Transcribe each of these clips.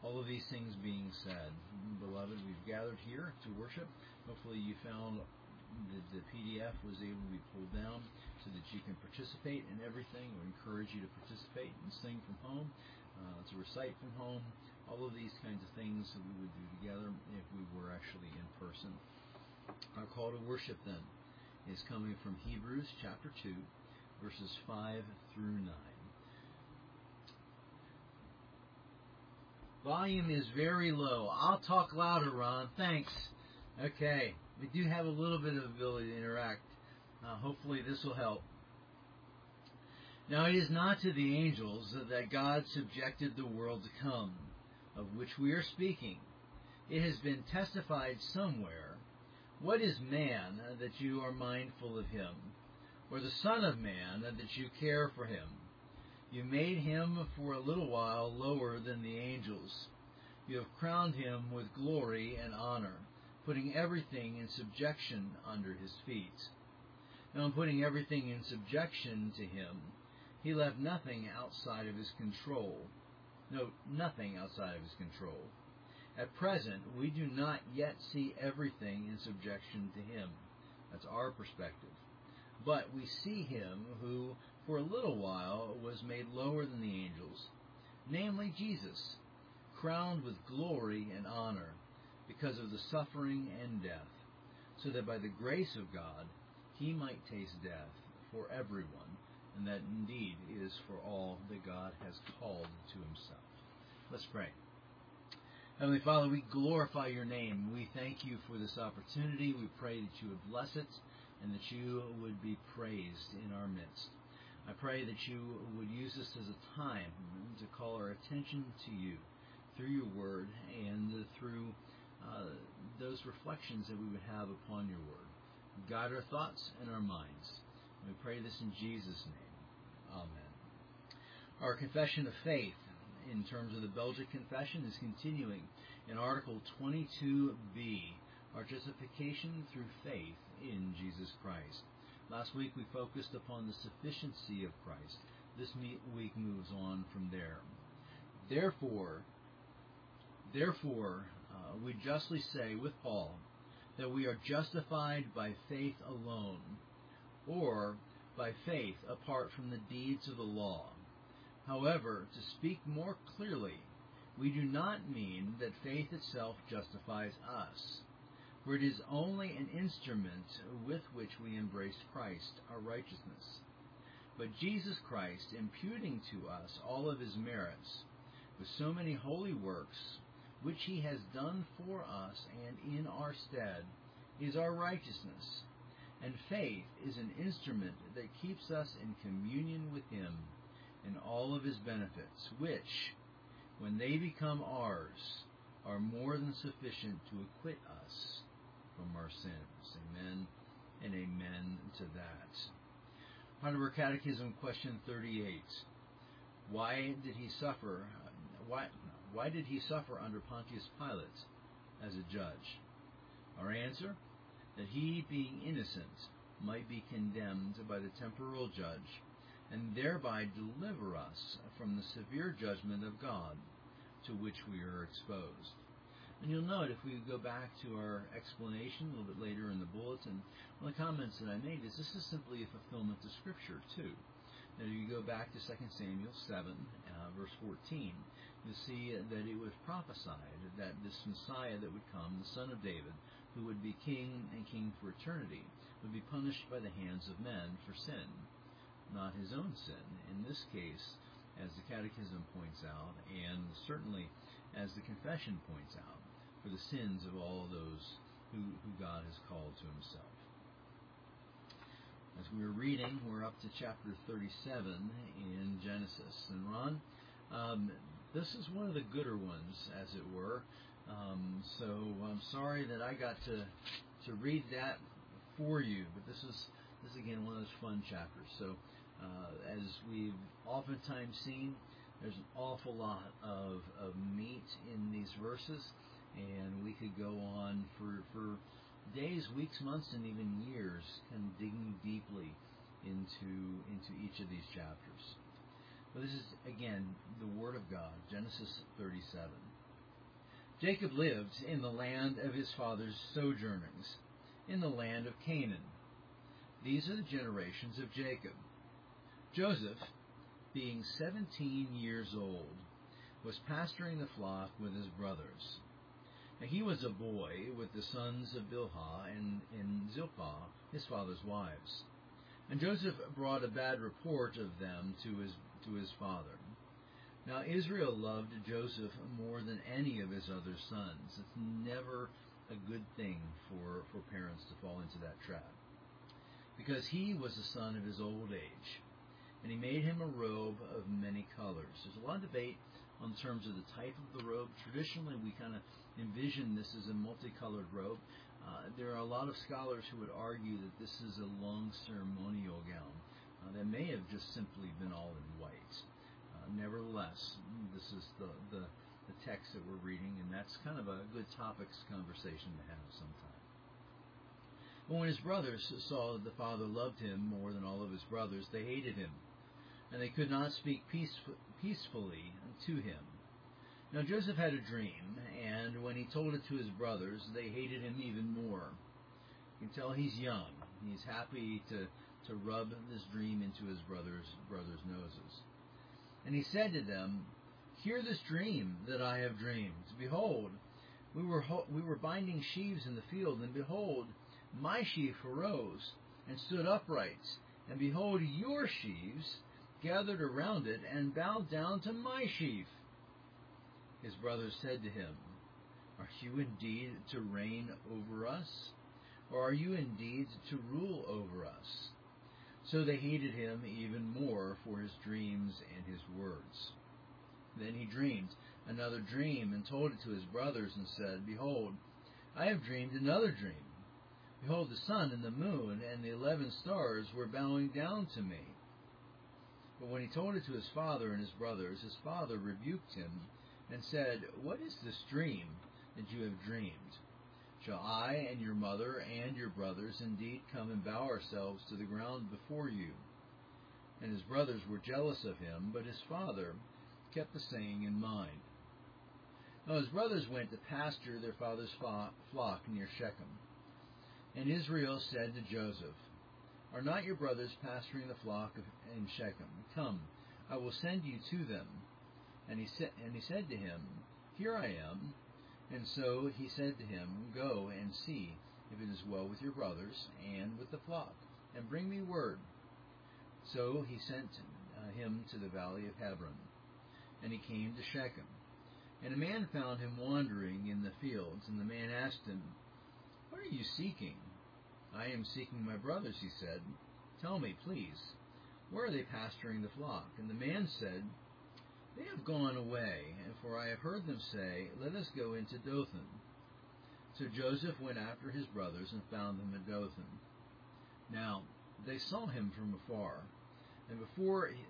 All of these things being said, beloved, we've gathered here to worship. Hopefully you found the PDF was able to be pulled down so that you can participate in everything. We encourage you to participate and sing from home, to recite from home, all of these kinds of things that we would do together if we were actually in person. Our call to worship then is coming from Hebrews chapter 2, verses 5 through 9. Volume is very low. I'll talk louder, Ron. Thanks. Okay. We do have a little bit of ability to interact. Hopefully this will help. Now it is not to the angels that God subjected the world to come, of which we are speaking. It has been testified somewhere, what is man that you are mindful of him, or the Son of Man that you care for him? You made him for a little while lower than the angels. You have crowned him with glory and honor, putting everything in subjection under his feet. Now in putting everything in subjection to him, he left nothing outside of his control. Note, nothing outside of his control. At present, we do not yet see everything in subjection to him. That's our perspective. But we see him who, for a little while, was made lower than the angels, namely Jesus, crowned with glory and honor, because of the suffering and death, so that by the grace of God he might taste death for everyone, and that indeed is for all that God has called to himself. Let's pray. Heavenly Father, we glorify your name. We thank you for this opportunity. We pray that you would bless it and that you would be praised in our midst. I pray that you would use this as a time to call our attention to you through your word and through those reflections that we would have upon your word. Guide our thoughts and our minds. We pray this in Jesus' name. Amen. Our confession of faith in terms of the Belgic Confession is continuing in Article 22b, our justification through faith in Jesus Christ. Last week we focused upon the sufficiency of Christ. This week moves on from there. Therefore, we justly say with Paul that we are justified by faith alone, or by faith apart from the deeds of the law. However, to speak more clearly, we do not mean that faith itself justifies us, for it is only an instrument with which we embrace Christ, our righteousness. But Jesus Christ, imputing to us all of his merits, with so many holy works, which he has done for us and in our stead, is our righteousness. And faith is an instrument that keeps us in communion with him in all of his benefits, which, when they become ours, are more than sufficient to acquit us from our sins. Amen and amen to that. Heidelberg Catechism, question 38. Why did he suffer under Pontius Pilate as a judge? Our answer, that he, being innocent, might be condemned by the temporal judge, and thereby deliver us from the severe judgment of God to which we are exposed. And you'll note, if we go back to our explanation a little bit later in the bulletin, one of the comments that I made is this is simply a fulfillment of Scripture, too. Now, if you go back to 2 Samuel 7, verse 14, you'll see that it was prophesied that this Messiah that would come, the Son of David, who would be king and king for eternity, would be punished by the hands of men for sin, not his own sin. In this case, as the Catechism points out, and certainly as the Confession points out, for the sins of all those who God has called to himself. As we were reading, we're up to chapter 37 in Genesis. And Ron, this is one of the gooder ones, as it were. So I'm sorry that I got to read that for you, but this is again one of those fun chapters. So as we've oftentimes seen, there's an awful lot of meat in these verses, and we could go on for days, weeks, months, and even years, kind of digging deeply into each of these chapters. But this is, again, the Word of God, Genesis 37. Jacob lived in the land of his father's sojournings, in the land of Canaan. These are the generations of Jacob. Joseph, being 17 years old, was pasturing the flock with his brothers. Now he was a boy with the sons of Bilhah and Zilpah, his father's wives. And Joseph brought a bad report of them to his father. Now Israel loved Joseph more than any of his other sons. It's never a good thing for parents to fall into that trap, because he was the son of his old age, and he made him a robe of many colors. There's a lot of debate on terms of the type of the robe. Traditionally, we kind of envision this as a multicolored robe. There are a lot of scholars who would argue that this is a long ceremonial gown that may have just simply been all in white. Nevertheless, this is the text that we're reading, and that's kind of a good topics conversation to have sometime. But when his brothers saw that the father loved him more than all of his brothers, they hated him, and they could not speak peacefully to him. Now Joseph had a dream, and when he told it to his brothers, they hated him even more. You can tell he's young. He's happy to rub this dream into his brothers' noses. And he said to them, "Hear this dream that I have dreamed. Behold, we were binding sheaves in the field, and behold, my sheaf arose and stood upright, and behold, your sheaves gathered around it and bowed down to my sheaf." His brothers said to him, "Are you indeed to reign over us? Or are you indeed to rule over us?" So they hated him even more for his dreams and his words. Then he dreamed another dream and told it to his brothers and said, "Behold, I have dreamed another dream. Behold, the sun and the moon and the 11 stars were bowing down to me." But when he told it to his father and his brothers, his father rebuked him and said, "What is this dream that you have dreamed? Shall I and your mother and your brothers indeed come and bow ourselves to the ground before you?" And his brothers were jealous of him, but his father kept the saying in mind. Now his brothers went to pasture their father's flock near Shechem. And Israel said to Joseph, "Are not your brothers pasturing the flock in Shechem? Come, I will send you to them." And he said to him, "Here I am." And so he said to him, "Go and see if it is well with your brothers and with the flock, and bring me word." So he sent him to the valley of Hebron, and he came to Shechem. And a man found him wandering in the fields, and the man asked him, "What are you seeking?" "I am seeking my brothers," he said. "Tell me, please, where are they pasturing the flock?" And the man said, "They have gone away, for I have heard them say, 'Let us go into Dothan.'" So Joseph went after his brothers and found them at Dothan. Now they saw him from afar, and before he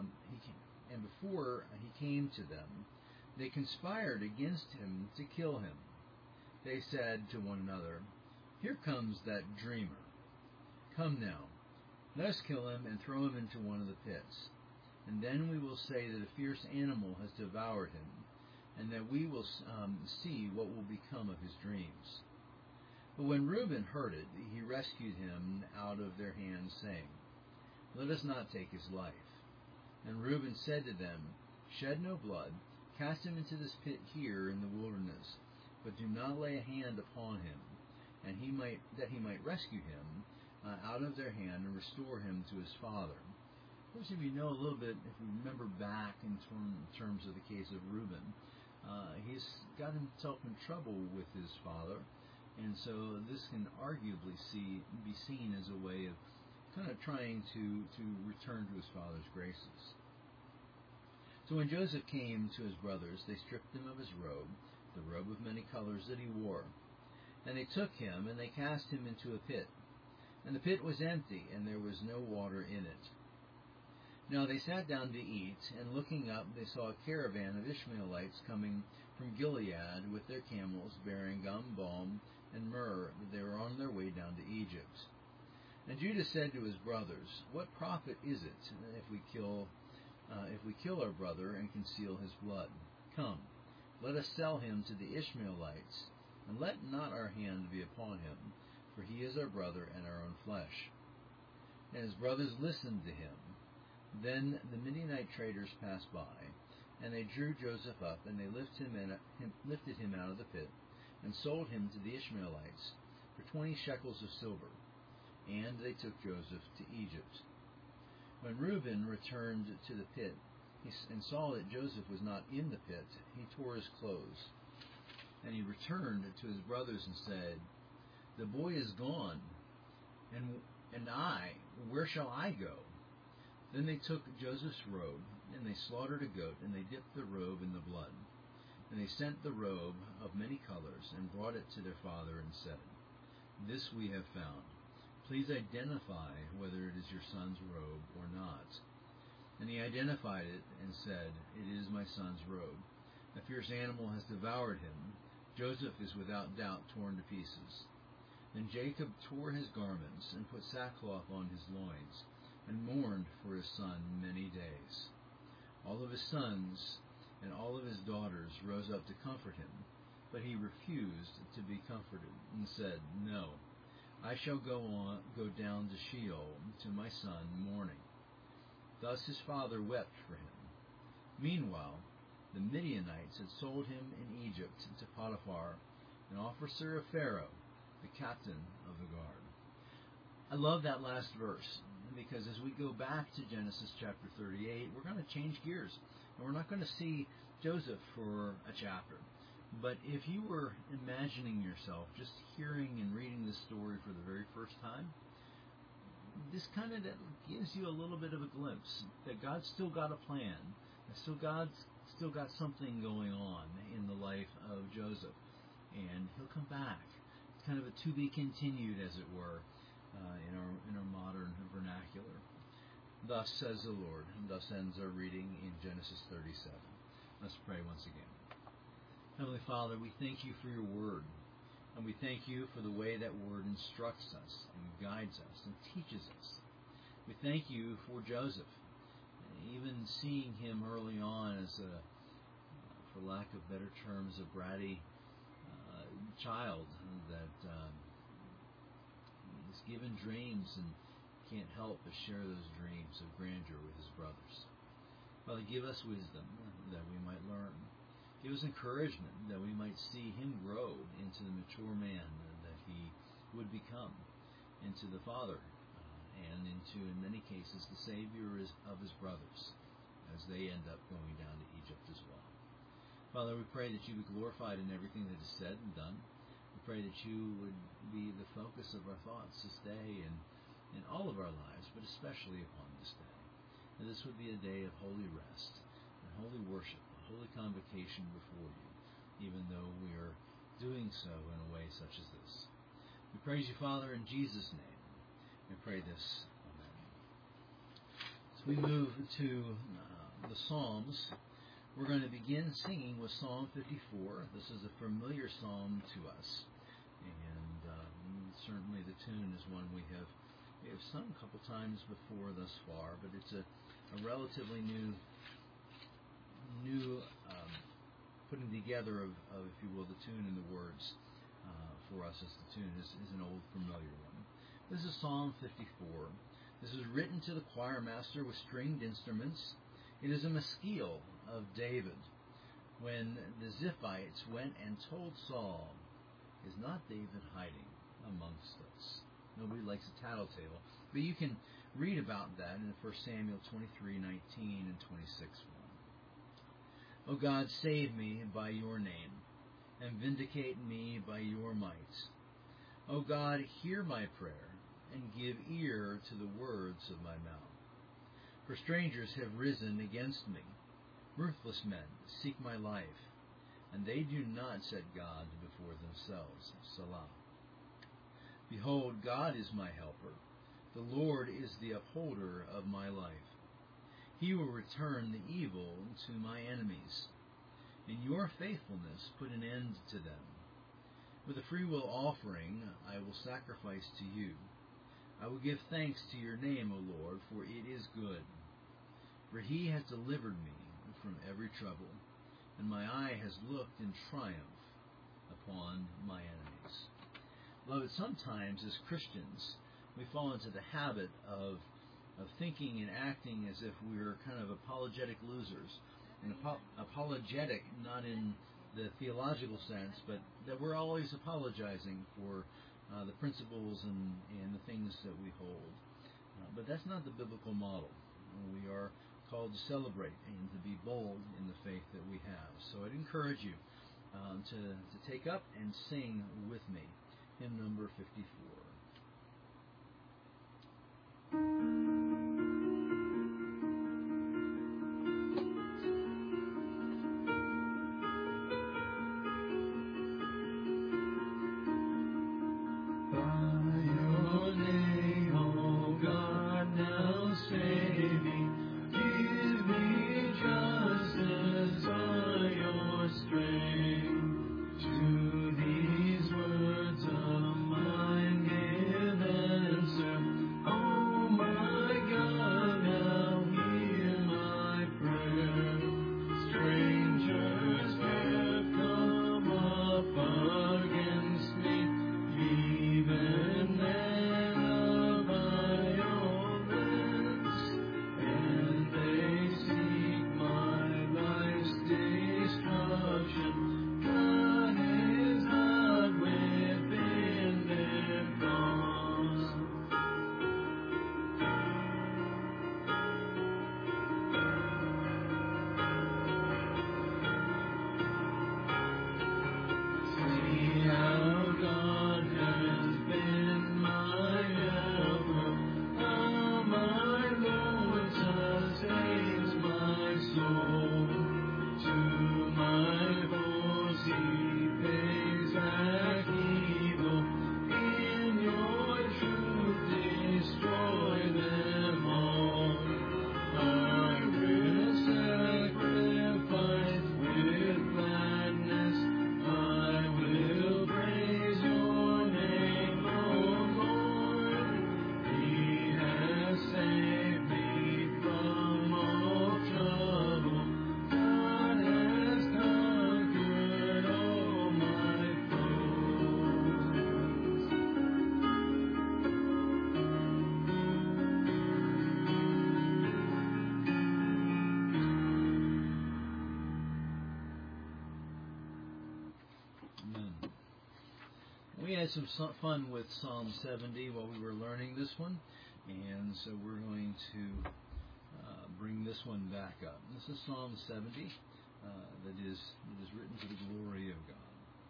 came to them, they conspired against him to kill him. They said to one another, "Here comes that dreamer. Come now, let us kill him and throw him into one of the pits. And then we will say that a fierce animal has devoured him, and that we will see what will become of his dreams." But when Reuben heard it, he rescued him out of their hands, saying, "Let us not take his life." And Reuben said to them, "Shed no blood, cast him into this pit here in the wilderness, but do not lay a hand upon him, and that he might rescue him out of their hand and restore him to his father." Of course, if you know a little bit, if you remember back in terms of the case of Reuben, he's got himself in trouble with his father, and so this can arguably be seen as a way of kind of trying to return to his father's graces. So when Joseph came to his brothers, they stripped him of his robe, the robe of many colors that he wore, and they took him and they cast him into a pit. And the pit was empty, and there was no water in it. Now they sat down to eat, and looking up they saw a caravan of Ishmaelites coming from Gilead with their camels bearing gum, balm, and myrrh, that they were on their way down to Egypt. And Judah said to his brothers, "What profit is it if we kill our brother and conceal his blood? Come, Let us sell him to the Ishmaelites, and let not our hand be upon him, for he is our brother and our own flesh. And his brothers listened to him. Then the Midianite traders passed by, and they drew Joseph up, and they lifted him out of the pit, and sold him to the Ishmaelites for 20 shekels of silver. And they took Joseph to Egypt. When Reuben returned to the pit and saw that Joseph was not in the pit, he tore his clothes. And he returned to his brothers and said, "The boy is gone, and I, where shall I go?" Then they took Joseph's robe, and they slaughtered a goat, and they dipped the robe in the blood. And they sent the robe of many colors, and brought it to their father, and said, "This we have found. Please identify whether it is your son's robe or not." And he identified it, and said, "It is my son's robe. A fierce animal has devoured him. Joseph is without doubt torn to pieces." Then Jacob tore his garments, and put sackcloth on his loins, and mourned for his son many days. All of his sons and all of his daughters rose up to comfort him, but he refused to be comforted, and said, "No, I shall go down to Sheol to my son mourning." Thus his father wept for him. Meanwhile, the Midianites had sold him in Egypt to Potiphar, an officer of Pharaoh, the captain of the guard. I love that last verse, because as we go back to Genesis chapter 38, we're going to change gears, and we're not going to see Joseph for a chapter. But if you were imagining yourself just hearing and reading this story for the very first time, this kind of gives you a little bit of a glimpse that God's still got a plan, that God's still got something going on in the life of Joseph, and he'll come back. It's kind of a to be continued, as it were, in our modern vernacular. Thus says the Lord, and thus ends our reading in Genesis 37. Let's pray once again. Heavenly Father, we thank you for your word, and we thank you for the way that word instructs us and guides us and teaches us. We thank you for Joseph, even seeing him early on as for lack of better terms, a bratty child that is given dreams and can't help but share those dreams of grandeur with his brothers. Father, give us wisdom that we might learn. Give us encouragement that we might see him grow into the mature man that he would become, into the father, and into, in many cases, the Savior of his brothers, as they end up going down to Egypt as well. Father, we pray that you be glorified in everything that is said and done. We pray that you would be the focus of our thoughts this day and in all of our lives, but especially upon this day. And this would be a day of holy rest and holy worship, a holy convocation before you, even though we are doing so in a way such as this. We praise you, Father, in Jesus' name. We pray this. Amen. As we move to the Psalms, we're going to begin singing with Psalm 54. This is a familiar psalm to us, and certainly the tune is one we have sung a couple times before thus far, but it's a relatively new putting together of, if you will, the tune and the words for us, as the tune is an old familiar one. This is Psalm 54. This is written to the choir master with stringed instruments. It is a maskil of David. When the Ziphites went and told Saul, "Is not David hiding amongst us?" Nobody likes a tattletale, but you can read about that in 1 Samuel 23:19 and 26:1. O God, save me by your name, and vindicate me by your might. O God, hear my prayer, and give ear to the words of my mouth. For strangers have risen against me. Ruthless men seek my life, and they do not set God before themselves. Selah. Behold, God is my helper. The Lord is the upholder of my life. He will return the evil to my enemies. In your faithfulness put an end to them. With a freewill offering I will sacrifice to you. I will give thanks to your name, O Lord, for it is good. For he has delivered me from every trouble. and my eye has looked in triumph upon my enemies. Beloved, sometimes as Christians, we fall into the habit of thinking and acting as if we're kind of apologetic losers. And apologetic, not in the theological sense, but that we're always apologizing for the principles and the things that we hold. But that's not the biblical model. We are called to celebrate and to be bold in the faith that we have. So I'd encourage you to take up and sing with me hymn number 54. We had some fun with Psalm 70 while we were learning this one, and so we're going to bring this one back up. This is Psalm 70 that is written to the glory of God.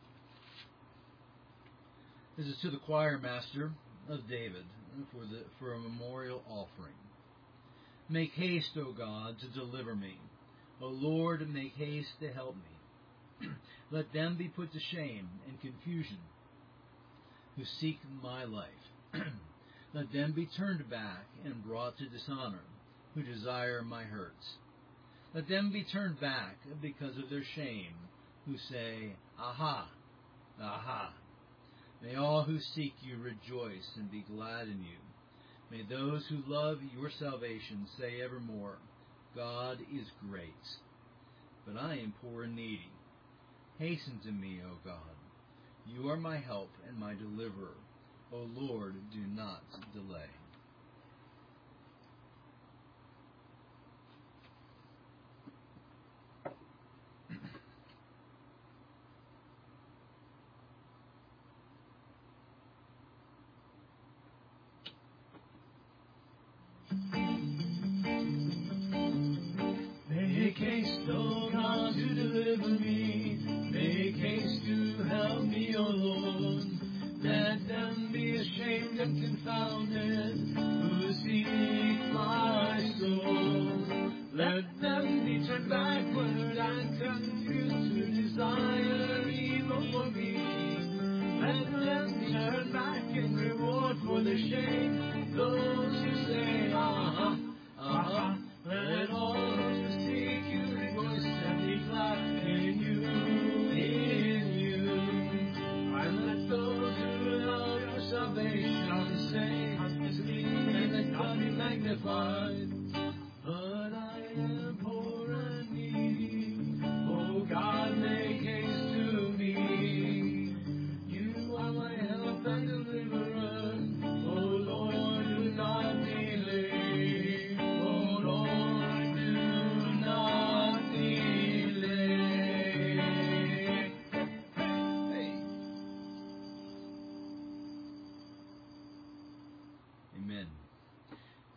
This is to the choir master of David for a memorial offering. Make haste, O God, to deliver me. O Lord, make haste to help me. Let them be put to shame and confusion who seek my life. Let them be turned back and brought to dishonor who desire my hurts. Let them be turned back because of their shame who say, Aha, aha. May all who seek you rejoice and be glad in you. May those who love your salvation say evermore, God is great. But I am poor and needy. Hasten to me, O God. You are my help and my deliverer. O Lord, do not delay. Make haste, O God, to deliver me. Make haste to help me, O Lord. Let them be ashamed and confounded who seek my soul. Let them be turned backward and confused who desire evil for me. Let them be turned back in reward for their shame. Those who say, aha, aha. Let all who seek you rejoice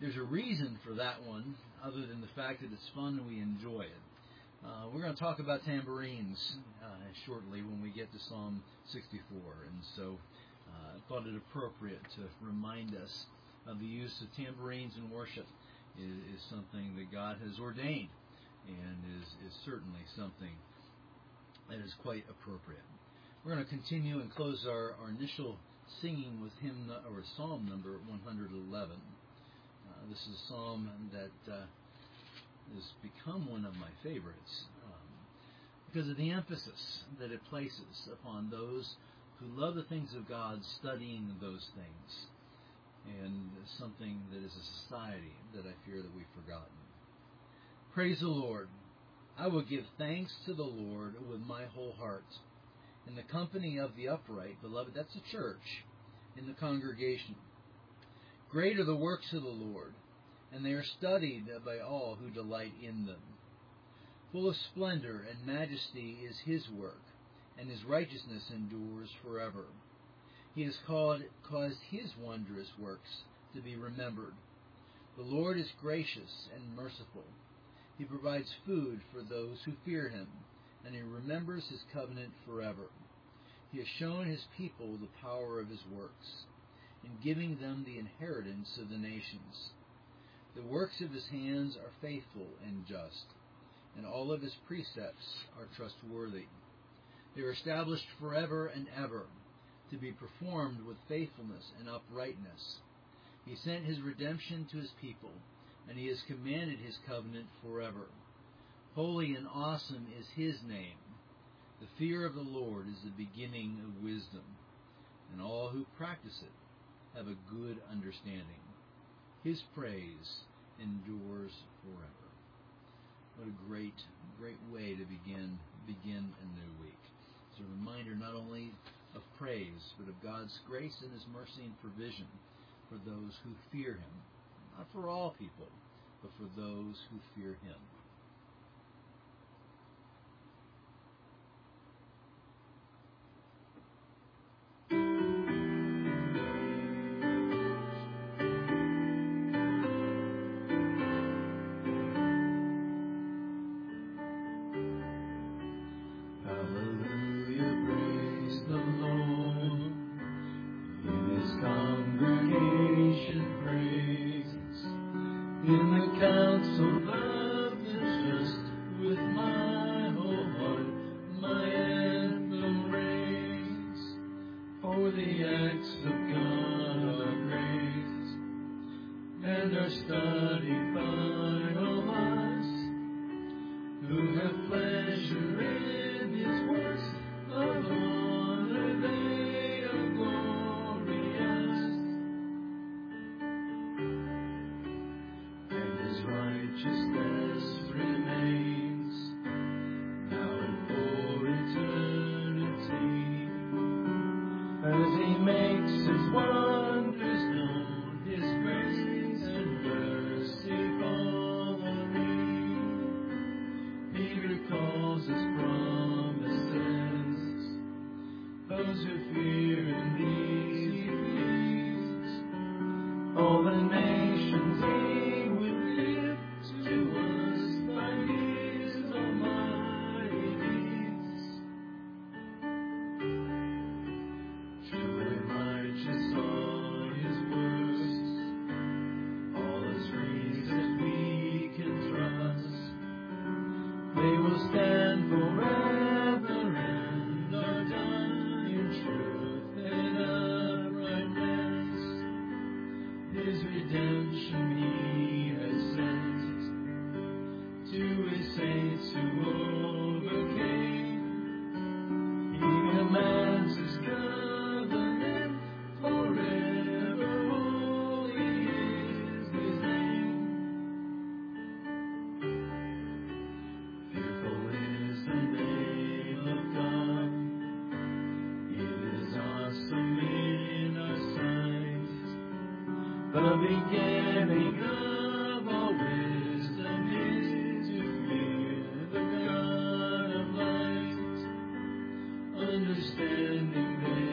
there's a reason for that one, other than the fact that it's fun and we enjoy it. We're going to talk about tambourines shortly when we get to Psalm 64, and so I thought it appropriate to remind us of the use of tambourines in worship is something that God has ordained, and is certainly something that is quite appropriate. We're going to continue and close our initial singing with Psalm number 111. This is a psalm that has become one of my favorites because of the emphasis that it places upon those who love the things of God, studying those things, and something that is a society that I fear that we've forgotten. Praise the Lord. I will give thanks to the Lord with my whole heart. In the company of the upright, beloved, that's the church, in the congregation. Great are the works of the Lord, and they are studied by all who delight in them. Full of splendor and majesty is his work, and his righteousness endures forever. He has caused his wondrous works to be remembered. The Lord is gracious and merciful. He provides food for those who fear him, and he remembers his covenant forever. He has shown his people the power of his works, in giving them the inheritance of the nations. The works of his hands are faithful and just, and all of his precepts are trustworthy. They are established forever and ever, to be performed with faithfulness and uprightness. He sent his redemption to his people, and he has commanded his covenant forever. Holy and awesome is his name. The fear of the Lord is the beginning of wisdom, and all who practice it have a good understanding. His praise endures forever. What a great way to begin a new week. It's a reminder not only of praise, but of God's grace and his mercy and provision for those who fear him. Not for all people, but for those who fear him.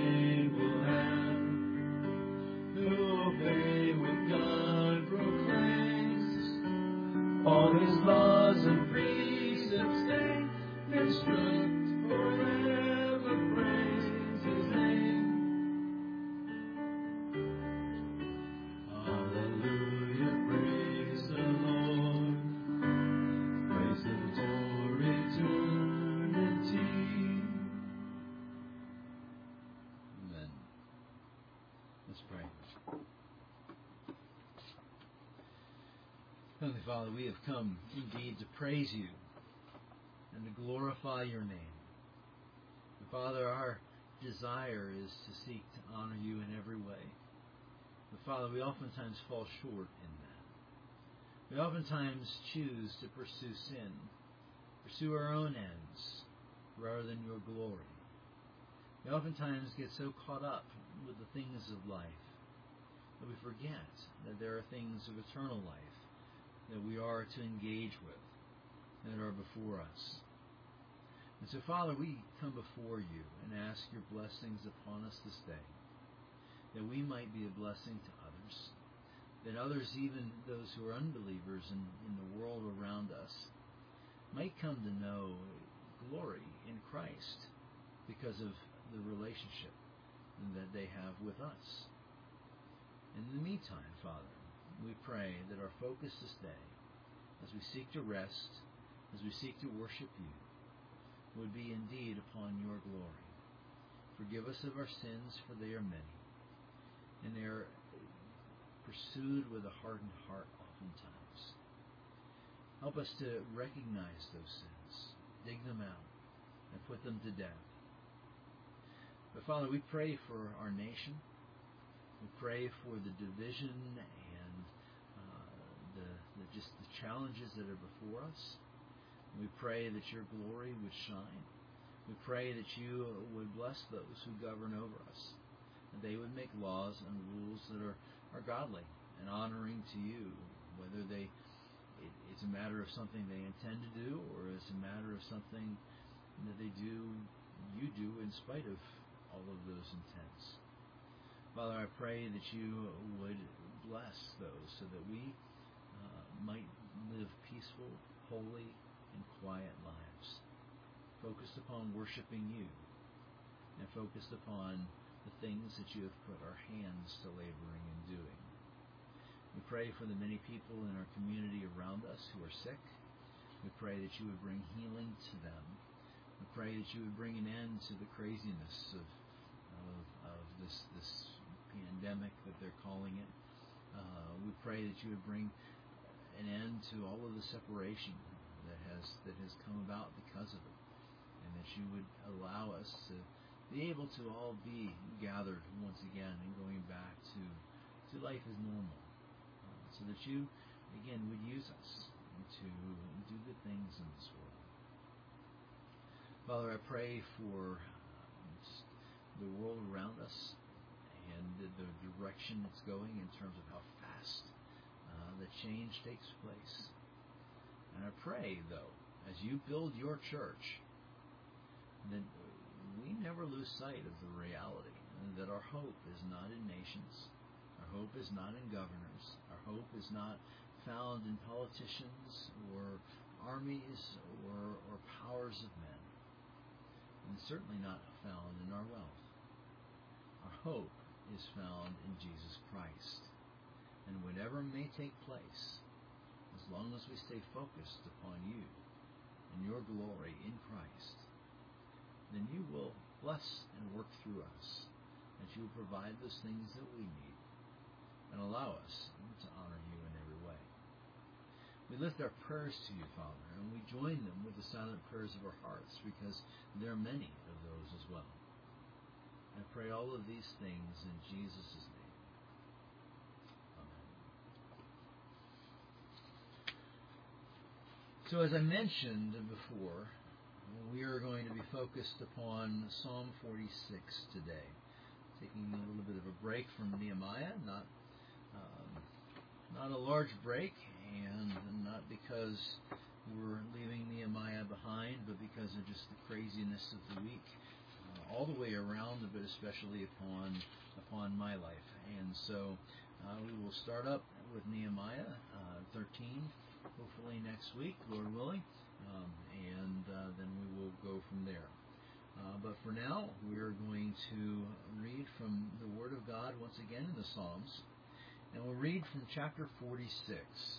Understanding they will have, who obey what God proclaims. pray. Heavenly Father, we have come indeed to praise you and to glorify your name. And Father, our desire is to seek to honor you in every way. But Father, we oftentimes fall short in that. We oftentimes choose to pursue sin, pursue our own ends, rather than your glory. We oftentimes get so caught up with the things of life that we forget that there are things of eternal life that we are to engage with that are before us. And so, Father, we come before you and ask your blessings upon us this day, that we might be a blessing to others, that others, even those who are unbelievers in the world around us, might come to know glory in Christ because of the relationship that they have with us. In the meantime, Father, we pray that our focus this day, as we seek to rest, as we seek to worship you, would be indeed upon your glory. Forgive us of our sins, for they are many, and they are pursued with a hardened heart oftentimes. Help us to recognize those sins, dig them out, and put them to death. But Father, we pray for our nation. We pray for the division and the challenges that are before us. We pray that your glory would shine. We pray that you would bless those who govern over us, that they would make laws and rules that are godly and honoring to you, whether it's a matter of something they intend to do or it's a matter of something that you do in spite of all of those intents. Father, I pray that you would bless those so that we might live peaceful, holy, and quiet lives, focused upon worshiping you and focused upon the things that you have put our hands to laboring and doing. We pray for the many people in our community around us who are sick. We pray that you would bring healing to them. We pray that you would bring an end to the craziness of this pandemic that they're calling it. We pray that you would bring an end to all of the separation that has come about because of it, and that you would allow us to be able to all be gathered once again and going back to life as normal, so that you again would use us to do good things in this world. Father, I pray for the world around us and the direction it's going in terms of how fast the change takes place. And I pray, though, as you build your church, that we never lose sight of the reality, and that our hope is not in nations, our hope is not in governors, our hope is not found in politicians or armies or powers of men, and certainly not found in our wealth. Our hope is found in Jesus Christ. And whatever may take place, as long as we stay focused upon you and your glory in Christ, then you will bless and work through us, as you will provide those things that we need and allow us to honor you in every way. We lift our prayers to you, Father, and we join them with the silent prayers of our hearts, because there are many of those as well. I pray all of these things in Jesus' name. So as I mentioned before, we are going to be focused upon Psalm 46 today, taking a little bit of a break from Nehemiah, not a large break, and not because we're leaving Nehemiah behind, but because of just the craziness of the week, all the way around, but especially upon my life. And so we will start up with Nehemiah 13. Hopefully next week, Lord willing, and then we will go from there. But for now, we are going to read from the Word of God once again in the Psalms, and we'll read from chapter 46.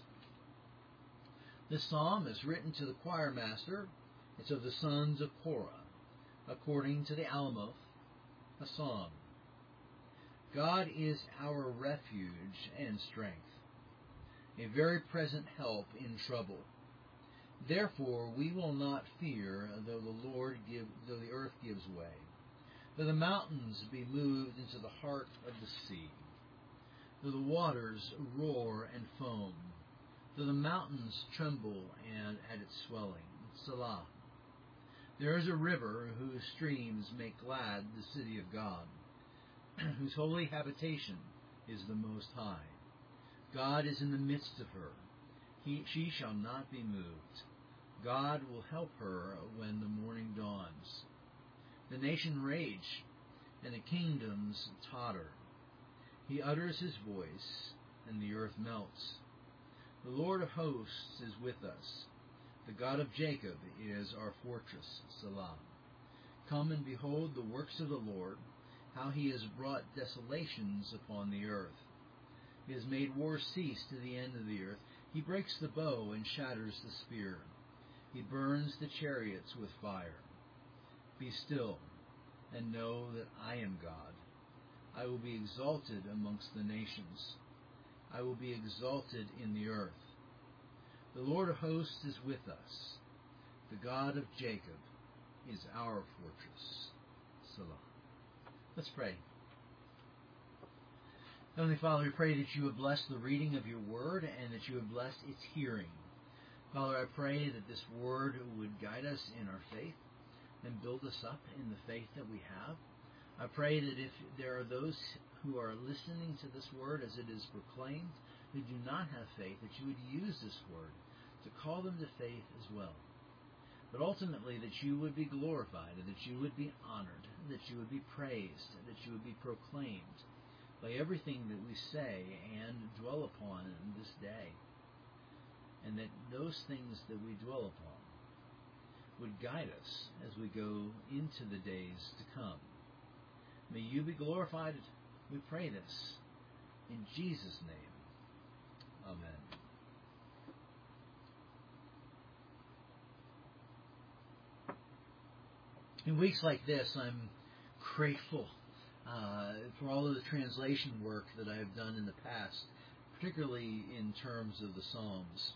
This psalm is written to the choir master. It's of the sons of Korah, according to the Alamoth, a song. God is our refuge and strength, a very present help in trouble. Therefore we will not fear, though the earth gives way, though the mountains be moved into the heart of the sea, though the waters roar and foam, though the mountains tremble and at its swelling. Selah. There is a river whose streams make glad the city of God, whose holy habitation is the Most High. God is in the midst of her. She shall not be moved. God will help her when the morning dawns. The nations rage, and the kingdoms totter. He utters his voice, and the earth melts. The Lord of hosts is with us. The God of Jacob is our fortress. Selah. Come and behold the works of the Lord, how he has brought desolations upon the earth. He has made war cease to the end of the earth. He breaks the bow and shatters the spear. He burns the chariots with fire. Be still, and know that I am God. I will be exalted amongst the nations. I will be exalted in the earth. The Lord of hosts is with us. The God of Jacob is our fortress. Selah. Let's pray. Heavenly Father, we pray that you would bless the reading of your word and that you would bless its hearing. Father, I pray that this word would guide us in our faith and build us up in the faith that we have. I pray that if there are those who are listening to this word as it is proclaimed who do not have faith, that you would use this word to call them to faith as well. But ultimately that you would be glorified and that you would be honored, that you would be praised, that you would be proclaimed by everything that we say and dwell upon in this day. And that those things that we dwell upon would guide us as we go into the days to come. May you be glorified. We pray this in Jesus' name. Amen. In weeks like this, I'm grateful for all of the translation work that I have done in the past, particularly in terms of the Psalms.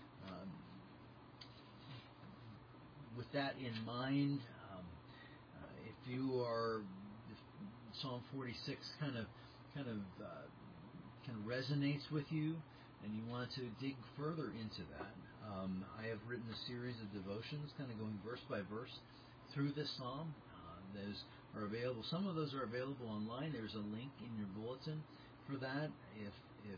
With that in mind, if Psalm 46 kind of resonates with you, and you want to dig further into that, I have written a series of devotions, kind of going verse by verse through this psalm. Those are available. Some of those are available online. There's a link in your bulletin for that. If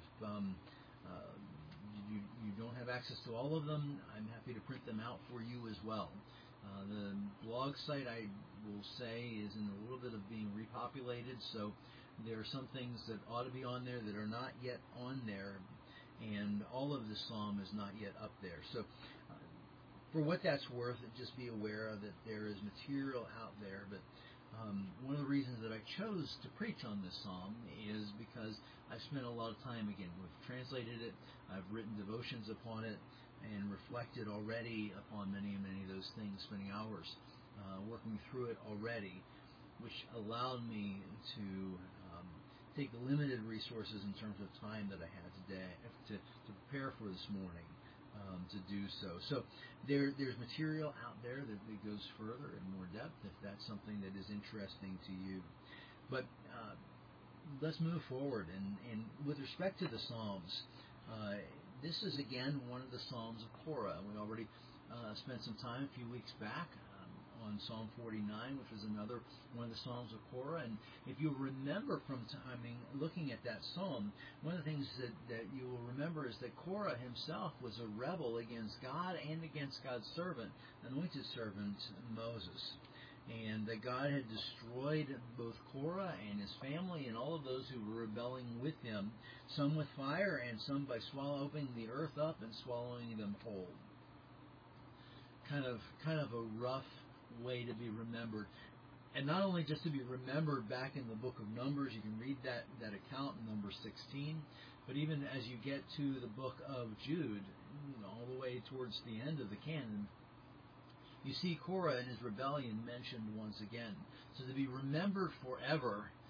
you don't have access to all of them, I'm happy to print them out for you as well. The blog site, I will say, is in a little bit of being repopulated, so there are some things that ought to be on there that are not yet on there, and all of the psalm is not yet up there. So for what that's worth, just be aware that there is material out there. But one of the reasons that I chose to preach on this psalm is because I've spent a lot of time, again, we've translated it, I've written devotions upon it, and reflected already upon many of those things, spending hours working through it already, which allowed me to take the limited resources in terms of time that I had today to prepare for this morning. To do so. So there's material out there that goes further and more depth if that's something that is interesting to you. But let's move forward. And with respect to the Psalms, this is again one of the Psalms of Korah. We already spent some time a few weeks back on Psalm 49, which was another one of the Psalms of Korah. And if you remember from timing, looking at that psalm, one of the things that you will remember is that Korah himself was a rebel against God and against God's servant, anointed servant, Moses. And that God had destroyed both Korah and his family and all of those who were rebelling with him, some with fire and some by opening the earth up and swallowing them whole. Kind of a rough way to be remembered, and not only just to be remembered back in the book of Numbers, you can read that account in Numbers 16, but even as you get to the book of Jude, all the way towards the end of the canon, you see Korah and his rebellion mentioned once again. So to be remembered forever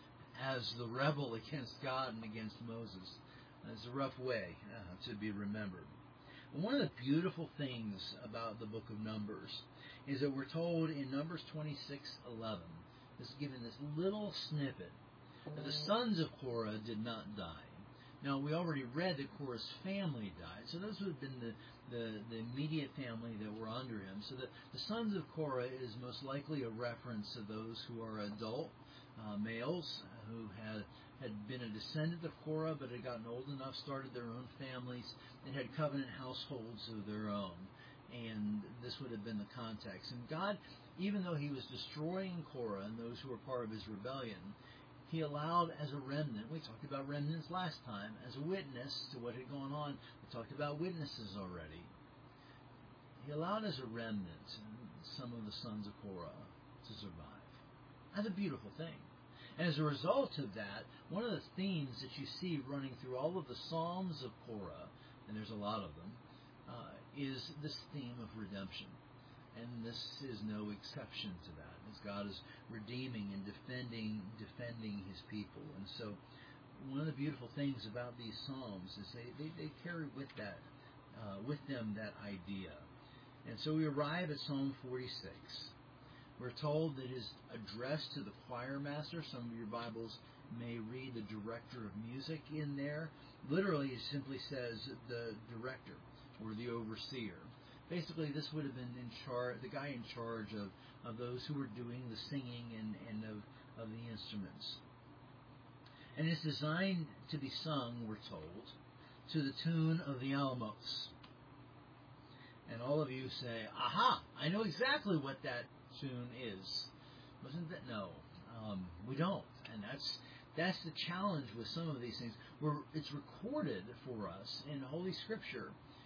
as the rebel against God and against Moses. It's a rough way to be remembered. One of the beautiful things about the book of Numbers is that we're told in Numbers 26:11, this is given this little snippet, that the sons of Korah did not die. Now, we already read that Korah's family died, so those would have been the immediate family that were under him. So the sons of Korah is most likely a reference to those who are adult males who had been a descendant of Korah but had gotten old enough, started their own families, and had covenant households of their own. And this would have been the context. And God, even though he was destroying Korah and those who were part of his rebellion, he allowed as a remnant, we talked about remnants last time, as a witness to what had gone on. We talked about witnesses already. He allowed as a remnant some of the sons of Korah to survive. That's a beautiful thing. And as a result of that, one of the themes that you see running through all of the Psalms of Korah, and there's a lot of them, is this theme of redemption. And this is no exception to that, as God is redeeming and defending his people. And so one of the beautiful things about these Psalms is they carry with them that idea. And so we arrive at Psalm 46. We're told that it is addressed to the choir master. Some of your Bibles may read the director of music in there. Literally, it simply says the director or the overseer. Basically, this would have been the guy in charge of those who were doing the singing and of the instruments. And it's designed to be sung, we're told, to the tune of the Alamos. And all of you say, aha, I know exactly what that tune is. Wasn't that? No, we don't. And that's the challenge with some of these things. It's recorded for us in Holy Scripture,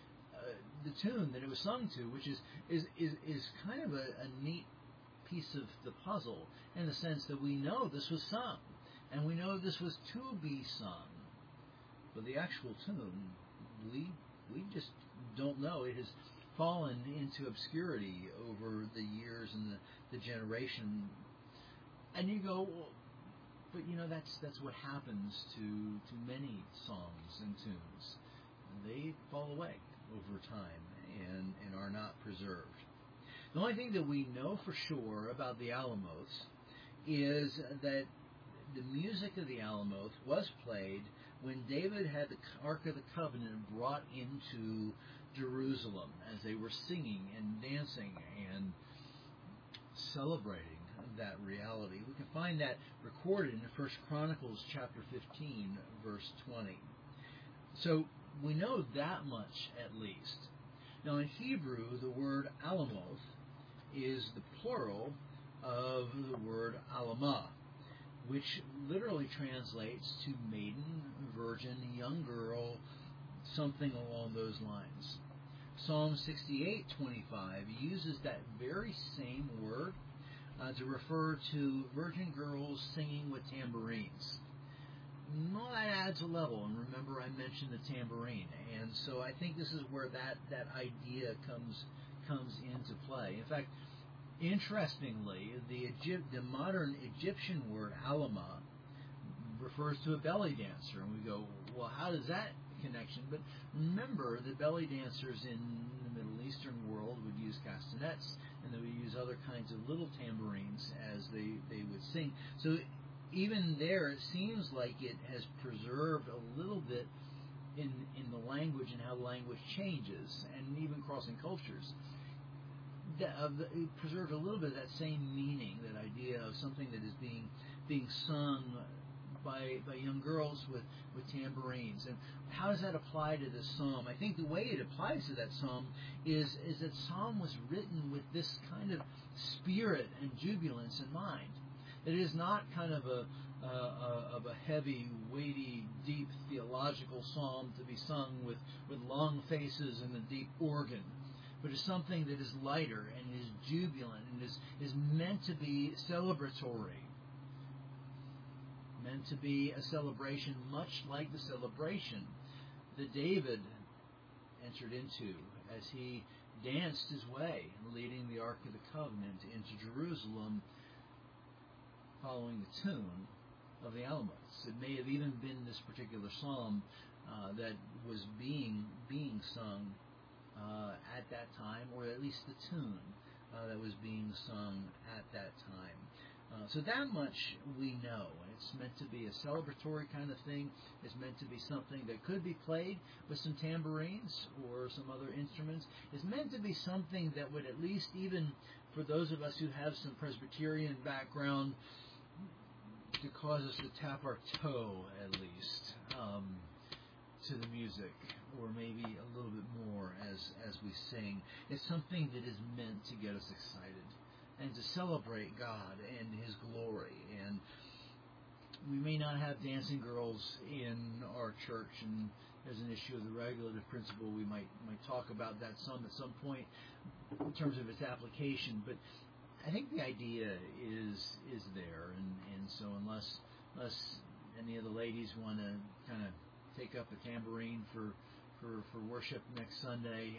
the tune that it was sung to, which is kind of a neat piece of the puzzle in the sense that we know this was sung, and we know this was to be sung, but the actual tune, we just don't know. It has fallen into obscurity over the years and the generation, and you go, well, but that's what happens to many songs and tunes. They fall away over time and are not preserved. The only thing that we know for sure about the Alamos is that the music of the Alamos was played when David had the Ark of the Covenant brought into Jerusalem, as they were singing and dancing and celebrating that reality. We can find that recorded in 1 Chronicles chapter 15, verse 20. So we know that much at least. Now in Hebrew, the word Alamoth is the plural of the word Alama, which literally translates to maiden, virgin, young girl, something along those lines. Psalm 68:25 uses that very same word to refer to virgin girls singing with tambourines. Well, that adds a level, and remember I mentioned the tambourine, and so I think this is where that idea comes into play. In fact, interestingly, the modern Egyptian word alama refers to a belly dancer, and we go, well, how does that connection? But remember, the belly dancers in the Middle Eastern world would use castanets, and they would use other kinds of little tambourines as they would sing. So even there, it seems like it has preserved a little bit in the language and how language changes, and even crossing cultures. It preserved a little bit of that same meaning, that idea of something that is being sung by young girls with tambourines. And how does that apply to this psalm? I think the way it applies to that psalm is that psalm was written with this kind of spirit and jubilance in mind. It is not kind of a heavy, weighty, deep theological psalm to be sung with long faces and a deep organ, but it's something that is lighter and is jubilant and is meant to be celebratory, meant to be a celebration much like the celebration that David entered into as he danced his way, leading the Ark of the Covenant into Jerusalem, following the tune the Alamites. It may have even been this particular psalm that was being sung at that time, or at least the tune that was being sung at that time. So that much we know. It's meant to be a celebratory kind of thing. It's meant to be something that could be played with some tambourines or some other instruments. It's meant to be something that would at least, even for those of us who have some Presbyterian background, to cause us to tap our toe at least to the music, or maybe a little bit more as we sing. It's something that is meant to get us excited and to celebrate God and His glory. And we may not have dancing girls in our church, and there's an issue of the regulative principle. We might talk about that some at some point in terms of its application, but I think the idea is there, and so unless any of the ladies want to kind of take up a tambourine for worship next Sunday,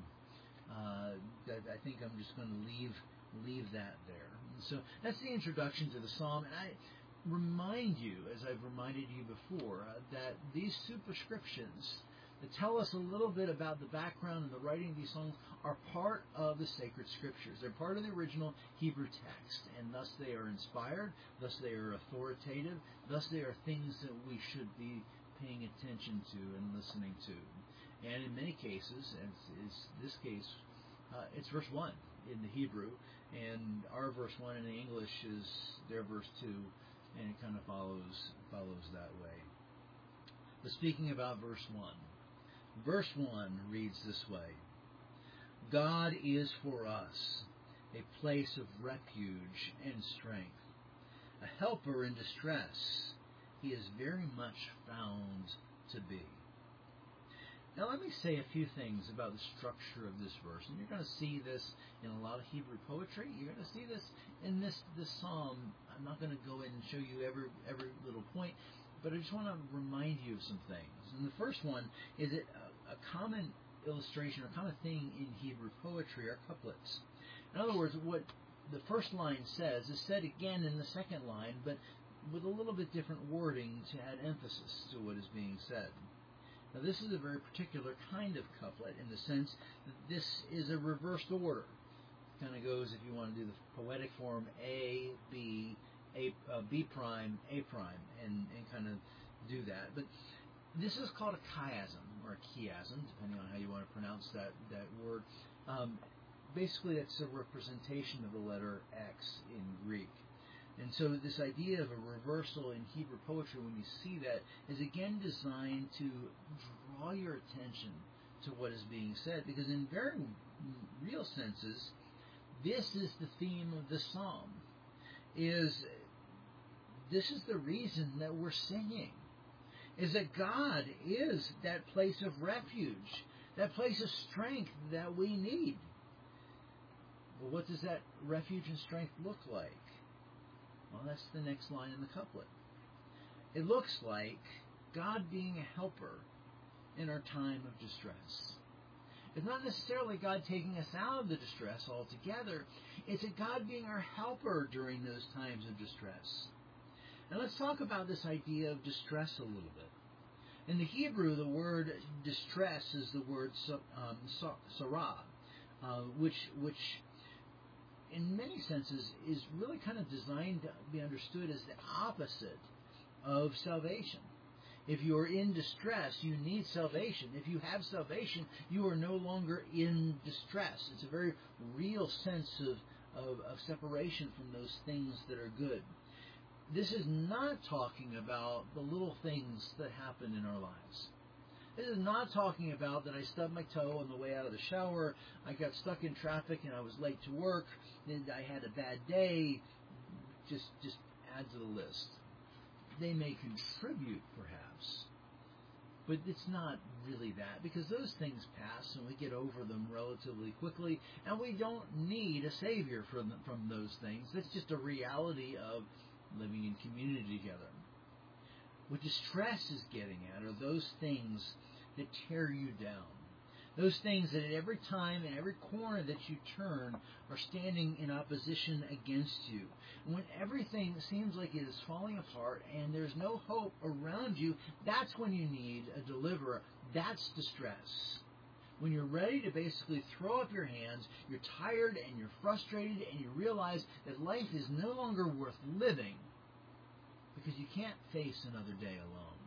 that I think I'm just going to leave that there. And so that's the introduction to the psalm, and I remind you, as I've reminded you before, that these superscriptions that tell us a little bit about the background and the writing of these songs are part of the sacred scriptures. They're part of the original Hebrew text, and thus they are inspired, thus they are authoritative, thus they are things that we should be paying attention to and listening to. And in many cases, as is this case, it's verse 1 in the Hebrew, and our verse 1 in the English is their verse 2, and it kind of follows that way. But speaking about verse 1, verse 1 reads this way: God is for us a place of refuge and strength, a helper in distress. He is very much found to be. Now let me say a few things about the structure of this verse, and you're going to see this in a lot of Hebrew poetry. You're going to see this in this psalm. I'm not going to go in and show you every little point, but I just want to remind you of some things. And the first one is that a common illustration or common thing in Hebrew poetry are couplets. In other words, what the first line says is said again in the second line, but with a little bit different wording to add emphasis to what is being said. Now, this is a very particular kind of couplet in the sense that this is a reversed order. It kind of goes, if you want to do the poetic form, A, B, B prime, A prime, and kind of do that. But this is called a chiasm, or a chiasm, depending on how you want to pronounce that word. Basically, it's a representation of the letter X in Greek. And so this idea of a reversal in Hebrew poetry, when you see that, is again designed to draw your attention to what is being said, because in very real senses, this is the theme of the psalm. This is the reason that we're singing, is that God is that place of refuge, that place of strength that we need. Well, what does that refuge and strength look like? Well, that's the next line in the couplet. It looks like God being a helper in our time of distress. It's not necessarily God taking us out of the distress altogether. It's that God being our helper during those times of distress. Now let's talk about this idea of distress a little bit. In the Hebrew, the word distress is the word sarah, which in many senses is really kind of designed to be understood as the opposite of salvation. If you are in distress, you need salvation. If you have salvation, you are no longer in distress. It's a very real sense of separation from those things that are good. This is not talking about the little things that happen in our lives. This is not talking about that I stubbed my toe on the way out of the shower, I got stuck in traffic and I was late to work, then I had a bad day. Just add to the list. They may contribute, perhaps, but it's not really that, because those things pass and we get over them relatively quickly, and we don't need a savior from those things. That's just a reality of living in community together. What distress is getting at are those things that tear you down, Those things that at every time and every corner that you turn are standing in opposition against you. And when everything seems like it is falling apart and there's no hope around you, that's when you need a deliverer. That's distress. When you're ready to basically throw up your hands, you're tired and you're frustrated and you realize that life is no longer worth living because you can't face another day alone.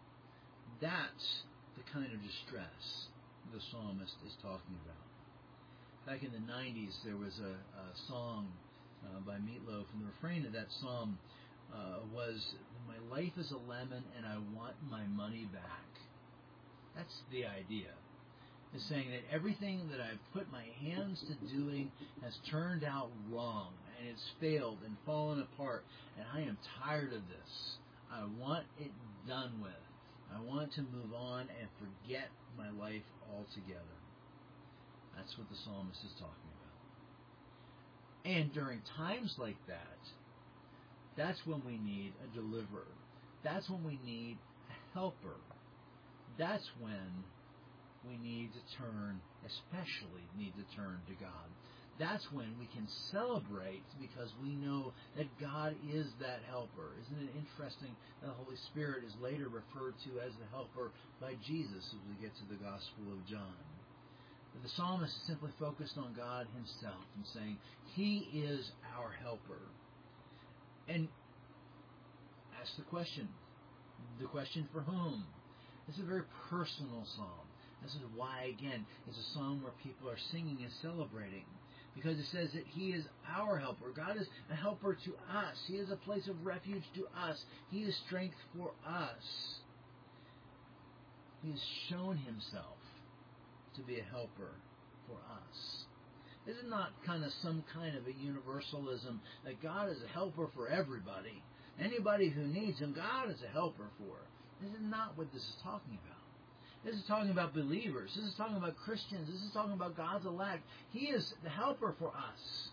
That's the kind of distress the psalmist is talking about. Back in the 90s, there was a song by Meatloaf, and the refrain of that song was, "My life is a lemon and I want my money back." That's the idea. It's saying that everything that I've put my hands to doing has turned out wrong, and it's failed and fallen apart, and I am tired of this. I want it done with. I want to move on and forget my life altogether. That's what the psalmist is talking about. And during times like that, that's when we need a deliverer. That's when we need a helper. That's when we need to turn, especially need to turn to God. That's when we can celebrate because we know that God is that helper. Isn't it interesting that the Holy Spirit is later referred to as the helper by Jesus as we get to the Gospel of John? But the psalmist is simply focused on God himself and saying, He is our helper. And ask the question for whom? This is a very personal psalm. This is why, again, it's a psalm where people are singing and celebrating. Because it says that He is our helper. God is a helper to us. He is a place of refuge to us. He is strength for us. He has shown Himself to be a helper for us. This is not some kind of a universalism that God is a helper for everybody. Anybody who needs Him, God is a helper for. This is not what this is talking about. This is talking about believers. This is talking about Christians. This is talking about God's elect. He is the helper for us,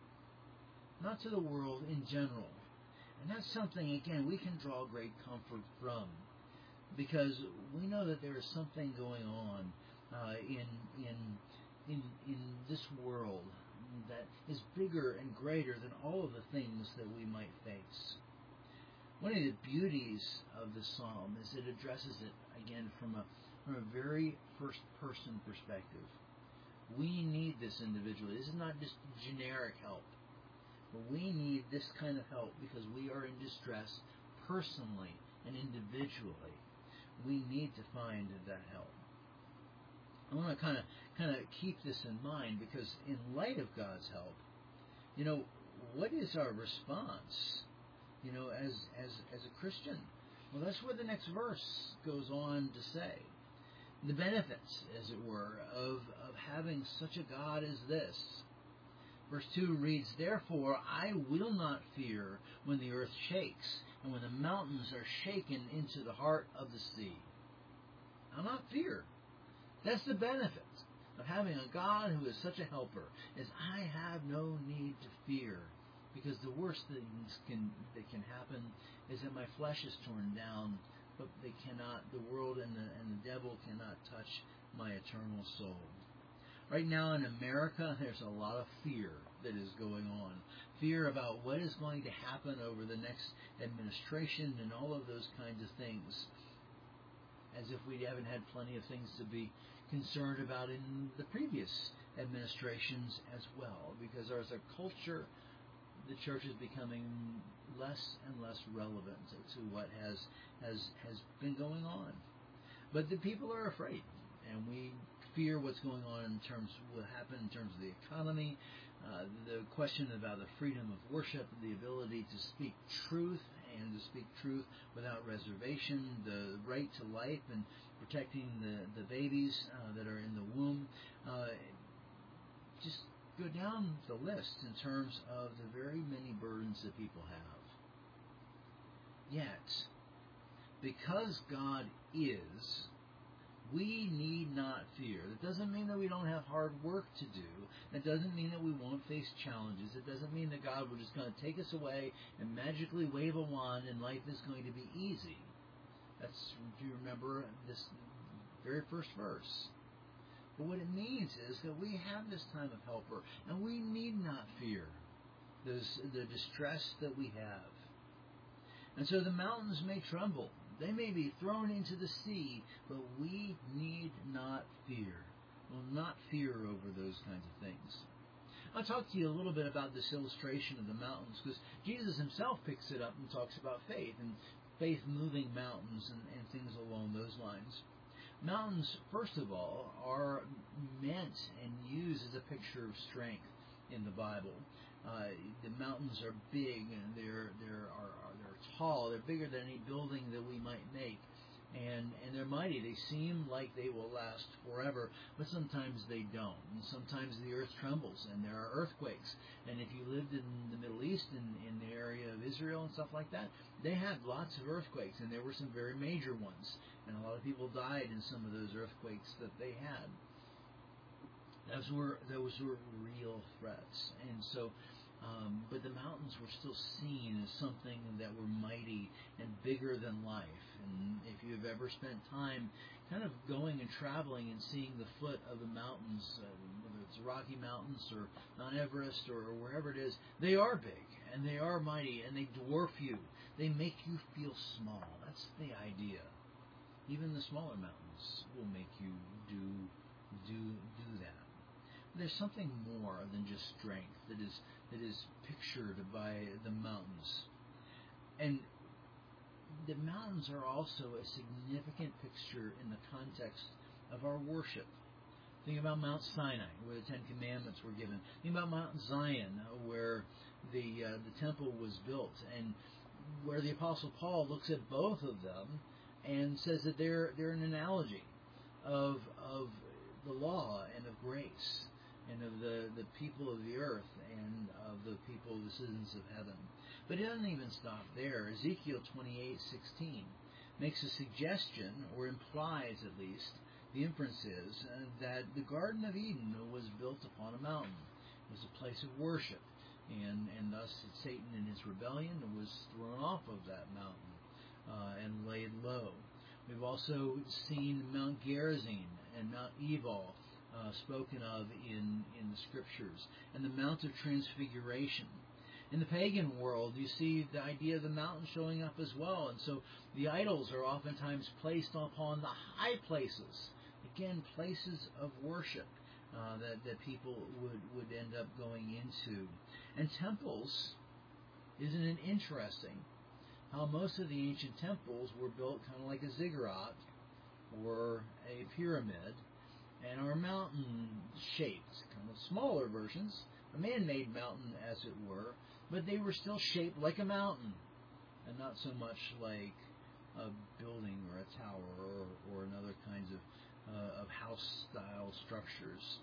not to the world in general. And that's something, again, we can draw great comfort from, because we know that there is something going on in this world that is bigger and greater than all of the things that we might face. One of the beauties of the psalm is it addresses it, again, from a very first-person perspective. We need this individually. This is not just generic help, but we need this kind of help because we are in distress personally and individually. We need to find that help. I want to kind of keep this in mind because in light of God's help, what is our response? As a Christian? Well, that's what the next verse goes on to say. The benefits, as it were, of having such a God as this. Verse 2 reads, "Therefore I will not fear when the earth shakes, and when the mountains are shaken into the heart of the sea." I'll not fear. That's the benefit of having a God who is such a helper, is I have no need to fear. Because the worst things that can happen is that my flesh is torn down, but they cannot. The world and the devil cannot touch my eternal soul. Right now in America, there's a lot of fear that is going on. Fear about what is going to happen over the next administration and all of those kinds of things. As if we haven't had plenty of things to be concerned about in the previous administrations as well. Because there's a culture. The church is becoming less and less relevant to what has been going on. But the people are afraid, and we fear what's going on in terms of what happened in terms of the economy, the question about the freedom of worship, the ability to speak truth and to speak truth without reservation, the right to life and protecting the babies that are in the womb. Just go down the list in terms of the very many burdens that people have. Yet, because God is, we need not fear. That doesn't mean that we don't have hard work to do. That doesn't mean that we won't face challenges. It doesn't mean that God will just kind of take us away and magically wave a wand and life is going to be easy. That's, if you remember this very first verse. But what it means is that we have this time of helper, and we need not fear the distress that we have. And so the mountains may tremble. They may be thrown into the sea, but we need not fear. We'll not fear over those kinds of things. I'll talk to you a little bit about this illustration of the mountains, because Jesus himself picks it up and talks about faith, and faith moving mountains and things along those lines. Mountains, first of all, are meant and used as a picture of strength in the Bible. The mountains are big, and they're tall. They're bigger than any building that we might make, and they're mighty. They seem like they will last forever, but sometimes they don't. And sometimes the earth trembles, and there are earthquakes. And if you lived in the Middle East, in the area of Israel and stuff like that, they had lots of earthquakes, and there were some very major ones. And a lot of people died in some of those earthquakes that they had. Those were real threats. And so, but the mountains were still seen as something that were mighty and bigger than life. And if you've ever spent time kind of going and traveling and seeing the foot of the mountains, whether it's Rocky Mountains or Mount Everest or wherever it is, they are big and they are mighty and they dwarf you. They make you feel small. That's the idea. Even the smaller mountains will make you do that. There's something more than just strength that is pictured by the mountains. And the mountains are also a significant picture in the context of our worship. Think about Mount Sinai, where the Ten Commandments were given. Think about Mount Zion, where the temple was built, and where the Apostle Paul looks at both of them and says that they're an analogy of the law and of grace, and of the people of the earth and of the people, the citizens of heaven. But it doesn't even stop there. Ezekiel 28:16 makes a suggestion, or implies at least, the inference is that the Garden of Eden was built upon a mountain. It was a place of worship, and thus Satan in his rebellion was thrown off of that mountain and laid low. We've also seen Mount Gerizim and Mount Ebal spoken of in the Scriptures, and the Mount of Transfiguration. In the pagan world, you see the idea of the mountain showing up as well, and so the idols are oftentimes placed upon the high places, again, places of worship that people would end up going into. And temples, isn't it interesting how most of the ancient temples were built kind of like a ziggurat or a pyramid, and are mountain-shaped, kind of smaller versions, a man-made mountain, as it were, but they were still shaped like a mountain, and not so much like a building or a tower or another kinds of house-style structures.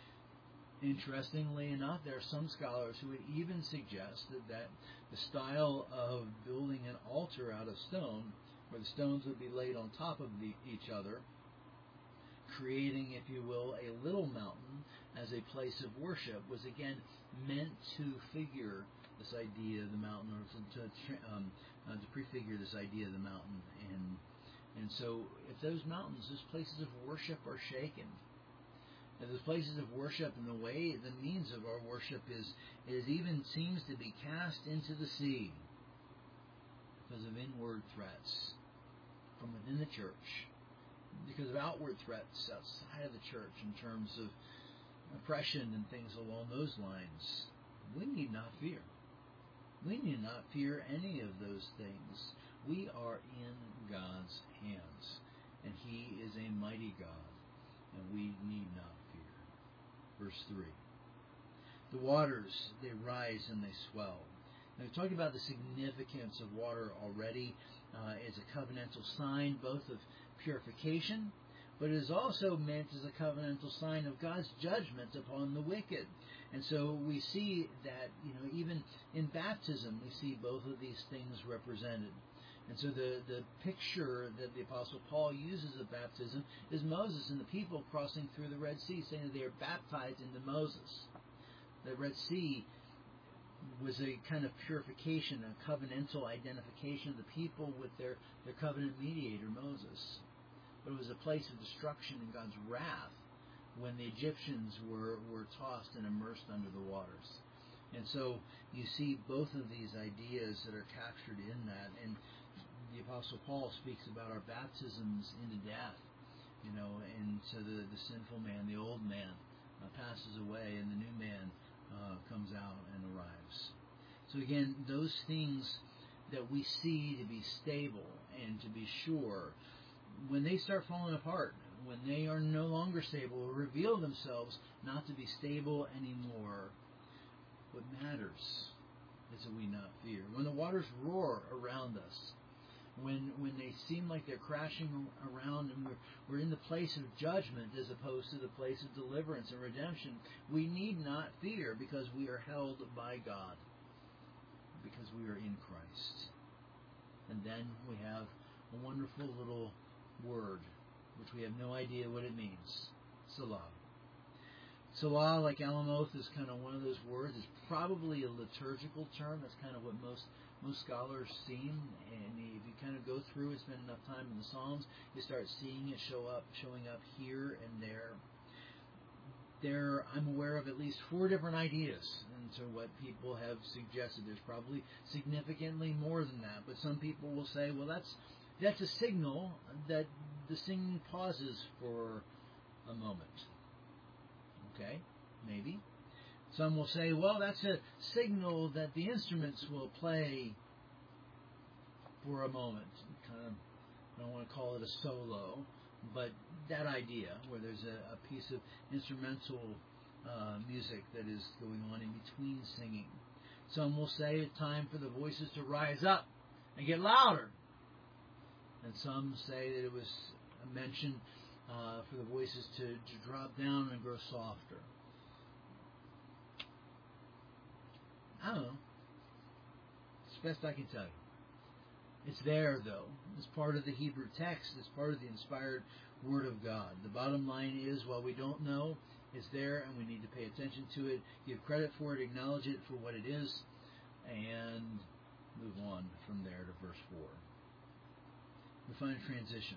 Interestingly enough, there are some scholars who would even suggest that the style of building an altar out of stone, where the stones would be laid on top of each other, creating, if you will, a little mountain as a place of worship, was again meant to figure this idea of the mountain, or to prefigure this idea of the mountain. And so, if those mountains, those places of worship, are shaken, if those places of worship and the means of our worship is even seems to be cast into the sea because of inward threats from within the church, because of outward threats outside of the church in terms of oppression and things along those lines, we need not fear. We need not fear any of those things. We are in God's hands, and He is a mighty God, and we need not fear. Verse 3. The waters, they rise and they swell. Now, we've talked about the significance of water already. It's a covenantal sign both of purification, but it is also meant as a covenantal sign of God's judgment upon the wicked. And so we see that, even in baptism, we see both of these things represented. And so the picture that the Apostle Paul uses of baptism is Moses and the people crossing through the Red Sea, saying that they are baptized into Moses. The Red Sea was a kind of purification, a covenantal identification of the people with their covenant mediator, Moses. But it was a place of destruction, and God's wrath when the Egyptians were tossed and immersed under the waters. And so you see both of these ideas that are captured in that. And the Apostle Paul speaks about our baptisms into death, and so the sinful man, the old man, passes away, and the new man comes out and arrives. So again, those things that we see to be stable and to be sure, when they start falling apart, when they are no longer stable or reveal themselves not to be stable anymore, what matters is that we not fear. When the waters roar around us, when they seem like they're crashing around and we're in the place of judgment as opposed to the place of deliverance and redemption, we need not fear because we are held by God, because we are in Christ. And then we have a wonderful little word, which we have no idea what it means. Selah. Selah, like Alamoth, is kind of one of those words. It's probably a liturgical term. That's kind of what most scholars seem. And if you kind of go through and spend enough time in the Psalms, you start seeing it showing up here and there. I'm aware of at least 4 different ideas into what people have suggested. There's probably significantly more than that, but some people will say, well, that's a signal that the singing pauses for a moment. Okay, maybe. Some will say, well, that's a signal that the instruments will play for a moment. Kind of, I don't want to call it a solo, but that idea where there's a piece of instrumental music that is going on in between singing. Some will say it's time for the voices to rise up and get louder. And some say that it was a mention for the voices to drop down and grow softer. I don't know. It's the best I can tell you. It's there, though. It's part of the Hebrew text. It's part of the inspired Word of God. The bottom line is, while we don't know, it's there, and we need to pay attention to it, give credit for it, acknowledge it for what it is, and move on from there to verse 4. We find a transition.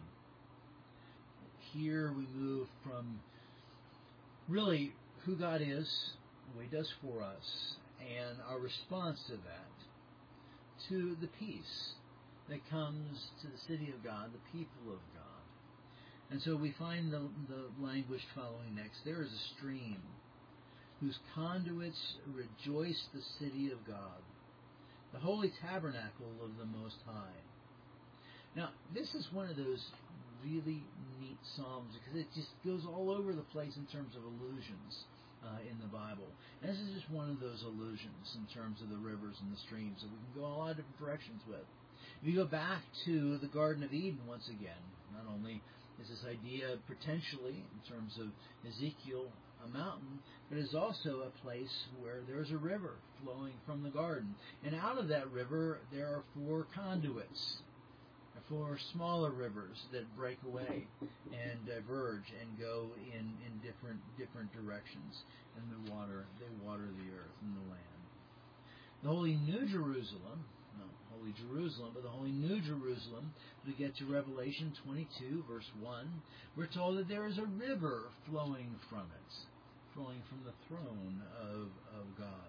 Here we move from really who God is, what He does for us, and our response to that, to the peace that comes to the city of God, the people of God. And so we find the language following next. There is a stream whose conduits rejoice the city of God, the holy tabernacle of the Most High. Now, this is one of those really neat psalms because it just goes all over the place in terms of allusions in the Bible. And this is just one of those allusions in terms of the rivers and the streams that we can go a lot of different directions with. If you go back to the Garden of Eden once again, not only is this idea potentially, in terms of Ezekiel, a mountain, but it is also a place where there's a river flowing from the garden. And out of that river, there are 4 conduits, 4 smaller rivers that break away and diverge and go in different directions. And they water the earth and the land. The Holy New Jerusalem, not Holy Jerusalem, but the Holy New Jerusalem, we get to Revelation 22, verse 1, we're told that there is a river flowing from it, flowing from the throne of God.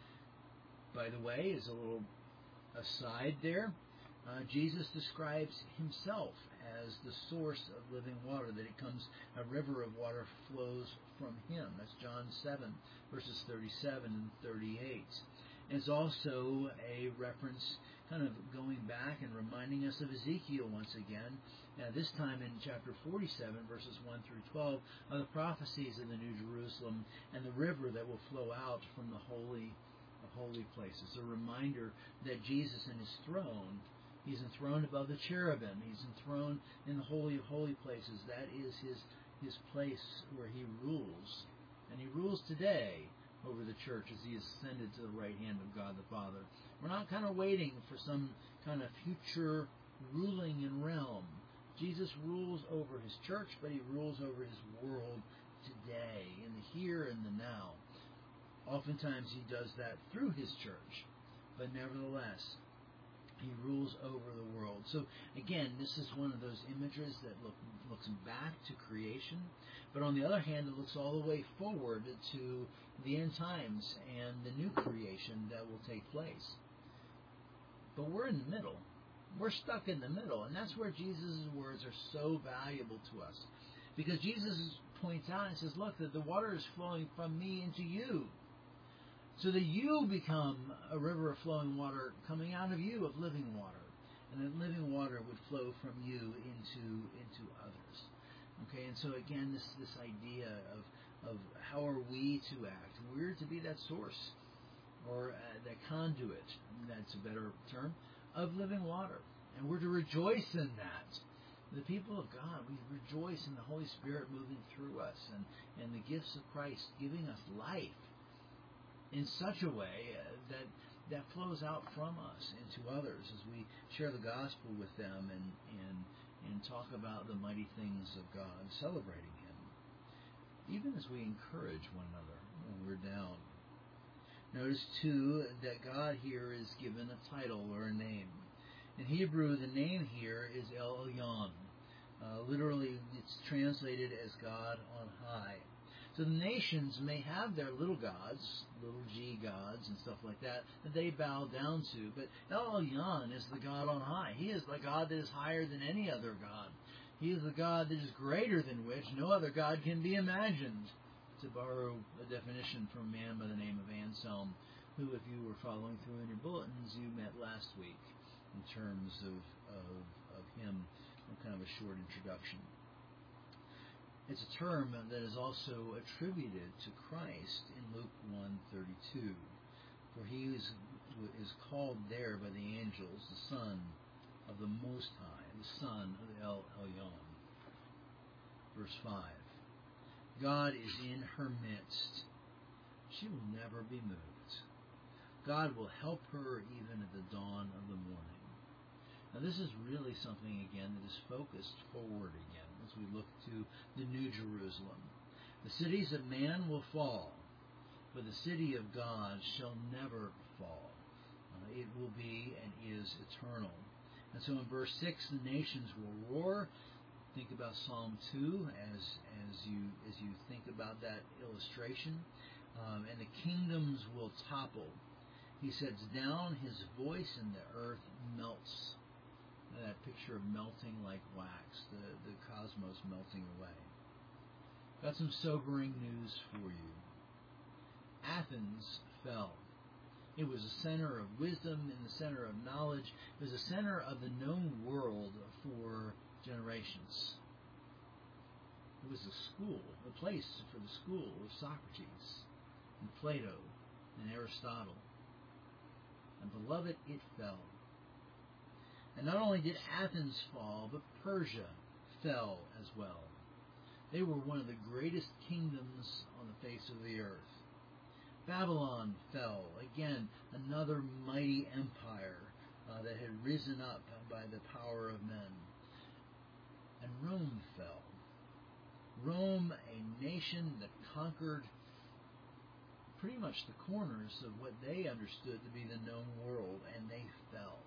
By the way, as a little aside there, Jesus describes Himself as the source of living water, that it comes, a river of water flows from Him. That's John 7, verses 37 and 38. And it's also a reference kind of going back and reminding us of Ezekiel once again, this time in chapter 47, verses 1 through 12, of the prophecies of the New Jerusalem and the river that will flow out from the holy of holy places. A reminder that Jesus in His throne, He's enthroned above the cherubim. He's enthroned in the holy of holy places. That is His place where He rules. And He rules today over the church as He ascended to the right hand of God the Father. We're not kind of waiting for some kind of future ruling and realm. Jesus rules over His church, but He rules over His world today, in the here and the now. Oftentimes He does that through His church, but nevertheless, He rules over the world. So again, this is one of those images that looks back to creation, but on the other hand, it looks all the way forward to the end times and the new creation that will take place. But we're in the middle. We're stuck in the middle, and that's where Jesus' words are so valuable to us. Because Jesus points out and says, look, that the water is flowing from me into you, so that you become a river of flowing water coming out of you, of living water. And that living water would flow from you into others. Okay, and so again, this idea of how are we to act? We're to be that source, or that conduit, that's a better term, of living water. And we're to rejoice in that. The people of God, we rejoice in the Holy Spirit moving through us and the gifts of Christ giving us life in such a way that flows out from us into others as we share the gospel with them and talk about the mighty things of God, celebrating Him, even as we encourage one another when we're down. Notice, too, that God here is given a title or a name. In Hebrew, the name here is El Elyon. Literally, it's translated as God on high. So the nations may have their little gods, little g gods and stuff like that they bow down to. But El Elyon is the God on high. He is the God that is higher than any other God. He is the God that is greater than which no other God can be imagined. To borrow a definition from a man by the name of Anselm, who, if you were following through in your bulletins, you met last week in terms of him, kind of a short introduction. It's a term that is also attributed to Christ in Luke 1:32, for he is called there by the angels the Son of the Most High, the Son of El Elyon. Verse 5. God is in her midst. She will never be moved. God will help her even at the dawn of the morning. Now this is really something, again, that is focused forward again as we look to the New Jerusalem. The cities of man will fall, but the city of God shall never fall. It will be and is eternal. And so in verse 6, the nations will roar. Think about Psalm 2 as you think about that illustration. And the kingdoms will topple. He sets down his voice and the earth melts. That picture of melting like wax, the cosmos melting away. Got some sobering news for you. Athens fell. It was a center of wisdom and the center of knowledge. It was a center of the known world for generations. It was a school, a place for the school of Socrates and Plato and Aristotle. And beloved, it fell. And not only did Athens fall, but Persia fell as well. They were one of the greatest kingdoms on the face of the earth. Babylon fell, again, another mighty empire that had risen up by the power of men. And Rome fell. Rome, a nation that conquered pretty much the corners of what they understood to be the known world, and they fell.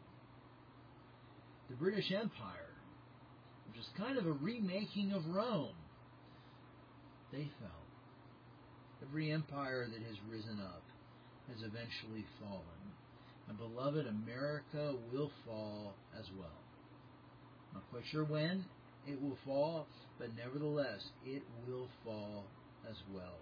The British Empire, which is kind of a remaking of Rome, they fell. Every empire that has risen up has eventually fallen. And beloved, America will fall as well. Not quite sure when it will fall, but nevertheless, it will fall as well.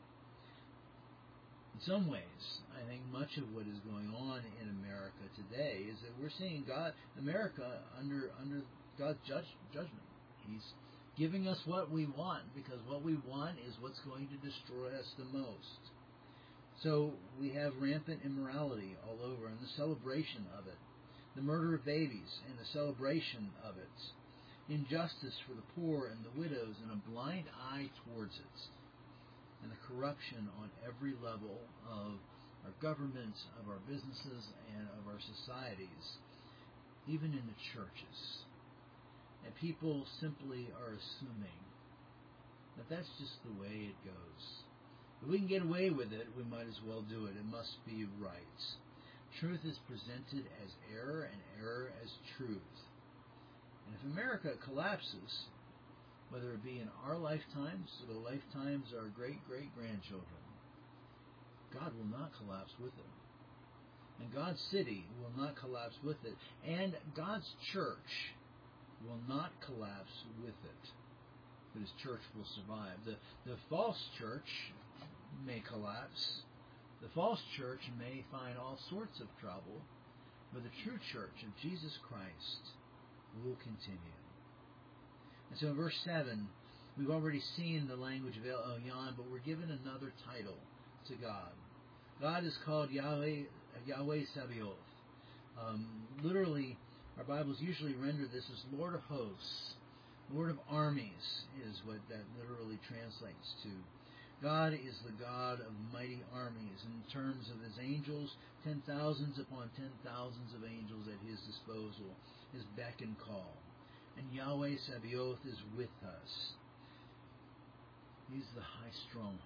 In some ways, I think much of what is going on in America today is that we're seeing America under God's judgment. He's giving us what we want, because what we want is what's going to destroy us the most. So we have rampant immorality all over, and the celebration of it. The murder of babies and the celebration of it. Injustice for the poor and the widows, and a blind eye towards it. And the corruption on every level of our government, of our businesses, and of our societies, even in the churches. And people simply are assuming that that's just the way it goes. If we can get away with it, we might as well do it. It must be right. Truth is presented as error and error as truth. And if America collapses, whether it be in our lifetimes or the lifetimes of our great-great-grandchildren, God will not collapse with it. And God's city will not collapse with it. And God's church will not collapse with it. But His church will survive. The false church may collapse. The false church may find all sorts of trouble. But the true church of Jesus Christ will continue. And so in verse 7, we've already seen the language of El Elyon, but we're given another title to God. God is called Yahweh Sabaoth. Literally, our Bibles usually render this as Lord of Hosts. Lord of Armies is what that literally translates to. God is the God of mighty armies. In terms of His angels, 10,000s upon 10,000s of angels at His disposal, His beck and call. And Yahweh Sabaoth is with us. He's the high stronghold.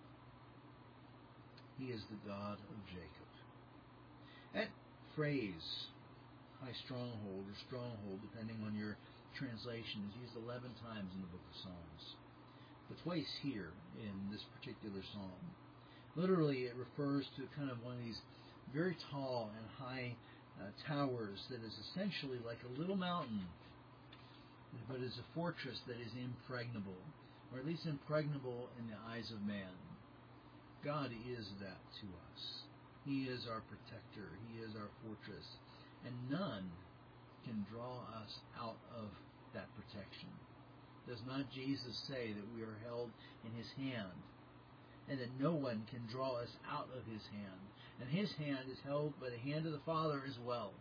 He is the God of Jacob. That phrase, high stronghold or stronghold, depending on your translation, is used 11 times in the book of Psalms, but twice here in this particular psalm. Literally, it refers to kind of one of these very tall and high towers that is essentially like a little mountain, but is a fortress that is impregnable, or at least impregnable in the eyes of man. God is that to us. He is our protector. He is our fortress. And none can draw us out of that protection. Does not Jesus say that we are held in His hand, and that no one can draw us out of His hand? And His hand is held by the hand of the Father as well.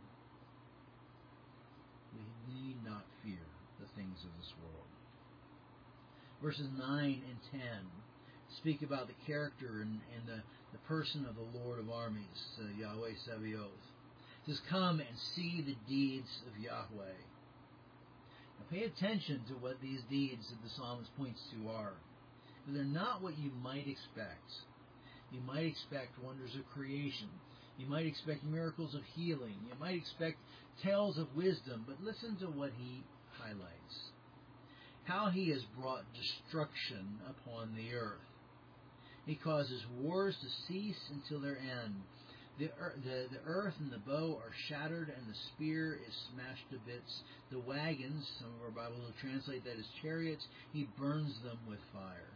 We need not fear the things of this world. Verses 9 and 10 speak about the character and the person of the Lord of armies, Yahweh Sabaoth. It says, come and see the deeds of Yahweh. Now pay attention to what these deeds that the psalmist points to are. They're not what you might expect. You might expect wonders of creation. You might expect miracles of healing. You might expect tales of wisdom. But listen to what he highlights. How He has brought destruction upon the earth. He causes wars to cease until their end. The earth and the bow are shattered, and the spear is smashed to bits. The wagons, some of our Bibles will translate that as chariots, He burns them with fire.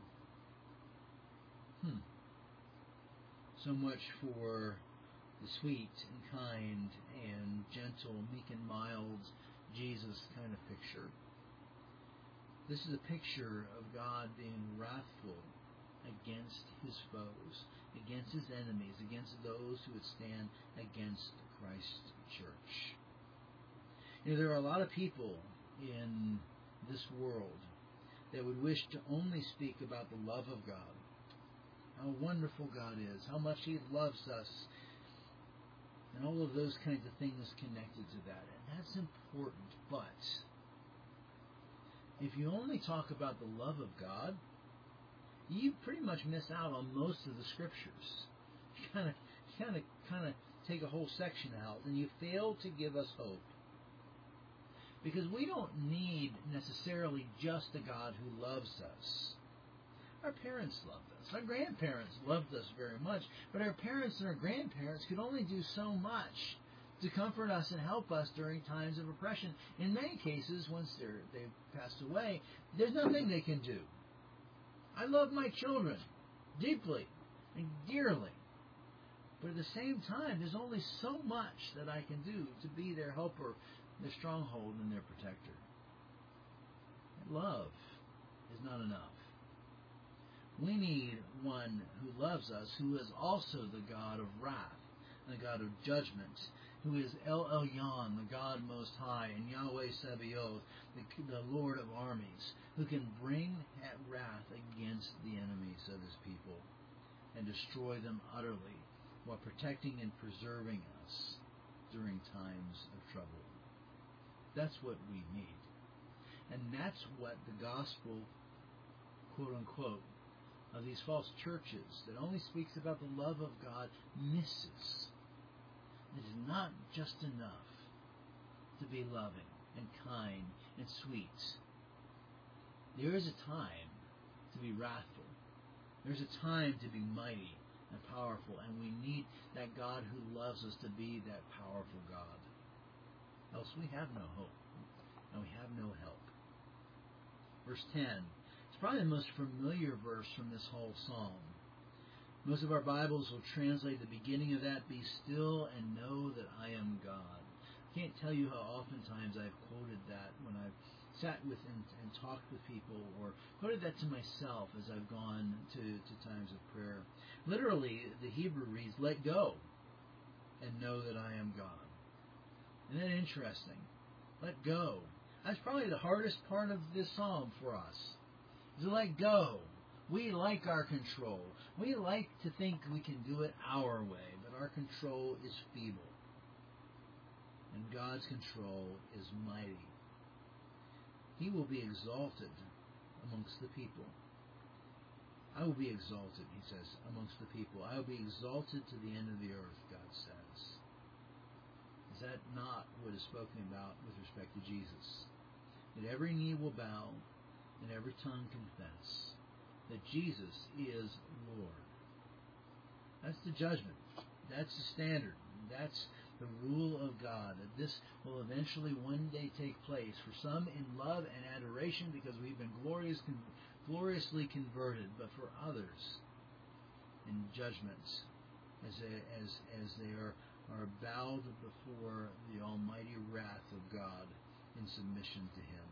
So much for the sweet and kind and gentle, meek and mild Jesus kind of picture. This is a picture of God being wrathful against His foes, against His enemies, against those who would stand against Christ's church. You know, there are a lot of people in this world that would wish to only speak about the love of God, how wonderful God is, how much He loves us, and all of those kinds of things connected to that. And that's important, but if you only talk about the love of God, you pretty much miss out on most of the scriptures. You kind of take a whole section out, and you fail to give us hope. Because we don't need necessarily just a God who loves us. Our parents loved us. Our grandparents loved us very much. But our parents and our grandparents could only do so much to comfort us and help us during times of oppression. In many cases, once they've passed away, there's nothing they can do. I love my children deeply and dearly. But at the same time, there's only so much that I can do to be their helper, their stronghold, and their protector. Love is not enough. We need one who loves us, who is also the God of wrath, the God of judgment, who is El Elyon, the God Most High, and Yahweh Sabaoth, the Lord of armies, who can bring wrath against the enemies of His people and destroy them utterly while protecting and preserving us during times of trouble. That's what we need. And that's what the gospel, quote unquote, of these false churches that only speaks about the love of God misses. It is not just enough to be loving and kind and sweet. There is a time to be wrathful. There's a time to be mighty and powerful, and we need that God who loves us to be that powerful God. Else we have no hope, and we have no help. Verse 10. It's probably the most familiar verse from this whole psalm. Most of our Bibles will translate the beginning of that, "Be still and know that I am God." I can't tell you how oftentimes I've quoted that when I've sat with and talked with people, or quoted that to myself as I've gone to times of prayer. Literally, the Hebrew reads, "Let go and know that I am God." Isn't that interesting? Let go. That's probably the hardest part of this psalm for us, is to let go. We like our control. We like to think we can do it our way, but our control is feeble. And God's control is mighty. He will be exalted amongst the people. I will be exalted, he says, amongst the people. I will be exalted to the end of the earth, God says. Is that not what is spoken about with respect to Jesus? That every knee will bow and every tongue confess that Jesus is Lord. That's the judgment. That's the standard. That's the rule of God. That this will eventually one day take place. For some in love and adoration because we've been gloriously converted, but for others in judgment as they are bowed before the almighty wrath of God in submission to Him.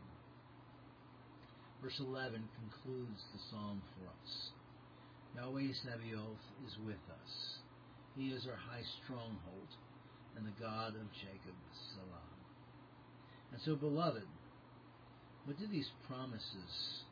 Verse 11 concludes the psalm for us. Yahweh Sabaoth is with us. He is our high stronghold and the God of Jacob, Selah. And so, beloved, what do these promises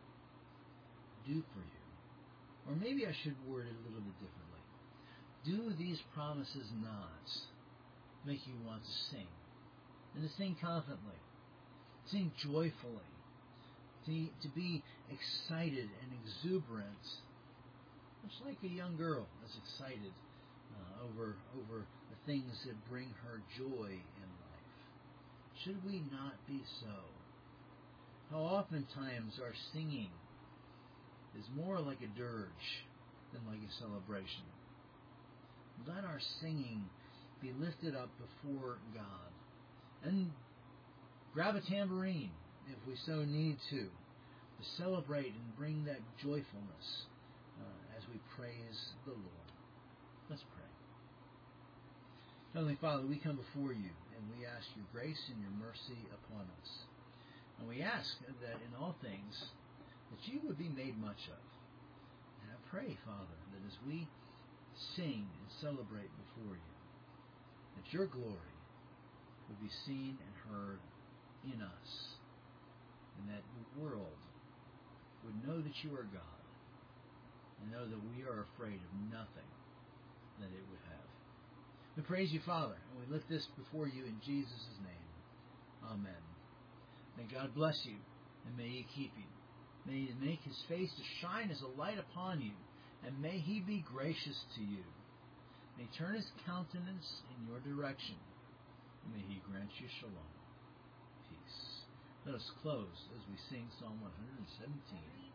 do for you? Or maybe I should word it a little bit differently. Do these promises not make you want to sing? And to sing confidently, sing joyfully, to be excited and exuberant, much like a young girl is excited over the things that bring her joy in life. Should we not be so? How oftentimes our singing is more like a dirge than like a celebration. Let our singing be lifted up before God. And grab a tambourine if we so need to celebrate and bring that joyfulness as we praise the Lord. Let's pray. Heavenly Father, we come before you and we ask your grace and your mercy upon us. And we ask that in all things that you would be made much of. And I pray, Father, that as we sing and celebrate before you, that your glory would be seen and heard in us, and that the world would know that you are God, and know that we are afraid of nothing that it would have. We praise you, Father, and we lift this before you in Jesus' name. Amen. May God bless you, and may He keep you. May He make His face to shine as a light upon you, and may He be gracious to you. May He turn His countenance in your direction, and may He grant you shalom, peace. Let us close as we sing Psalm 117.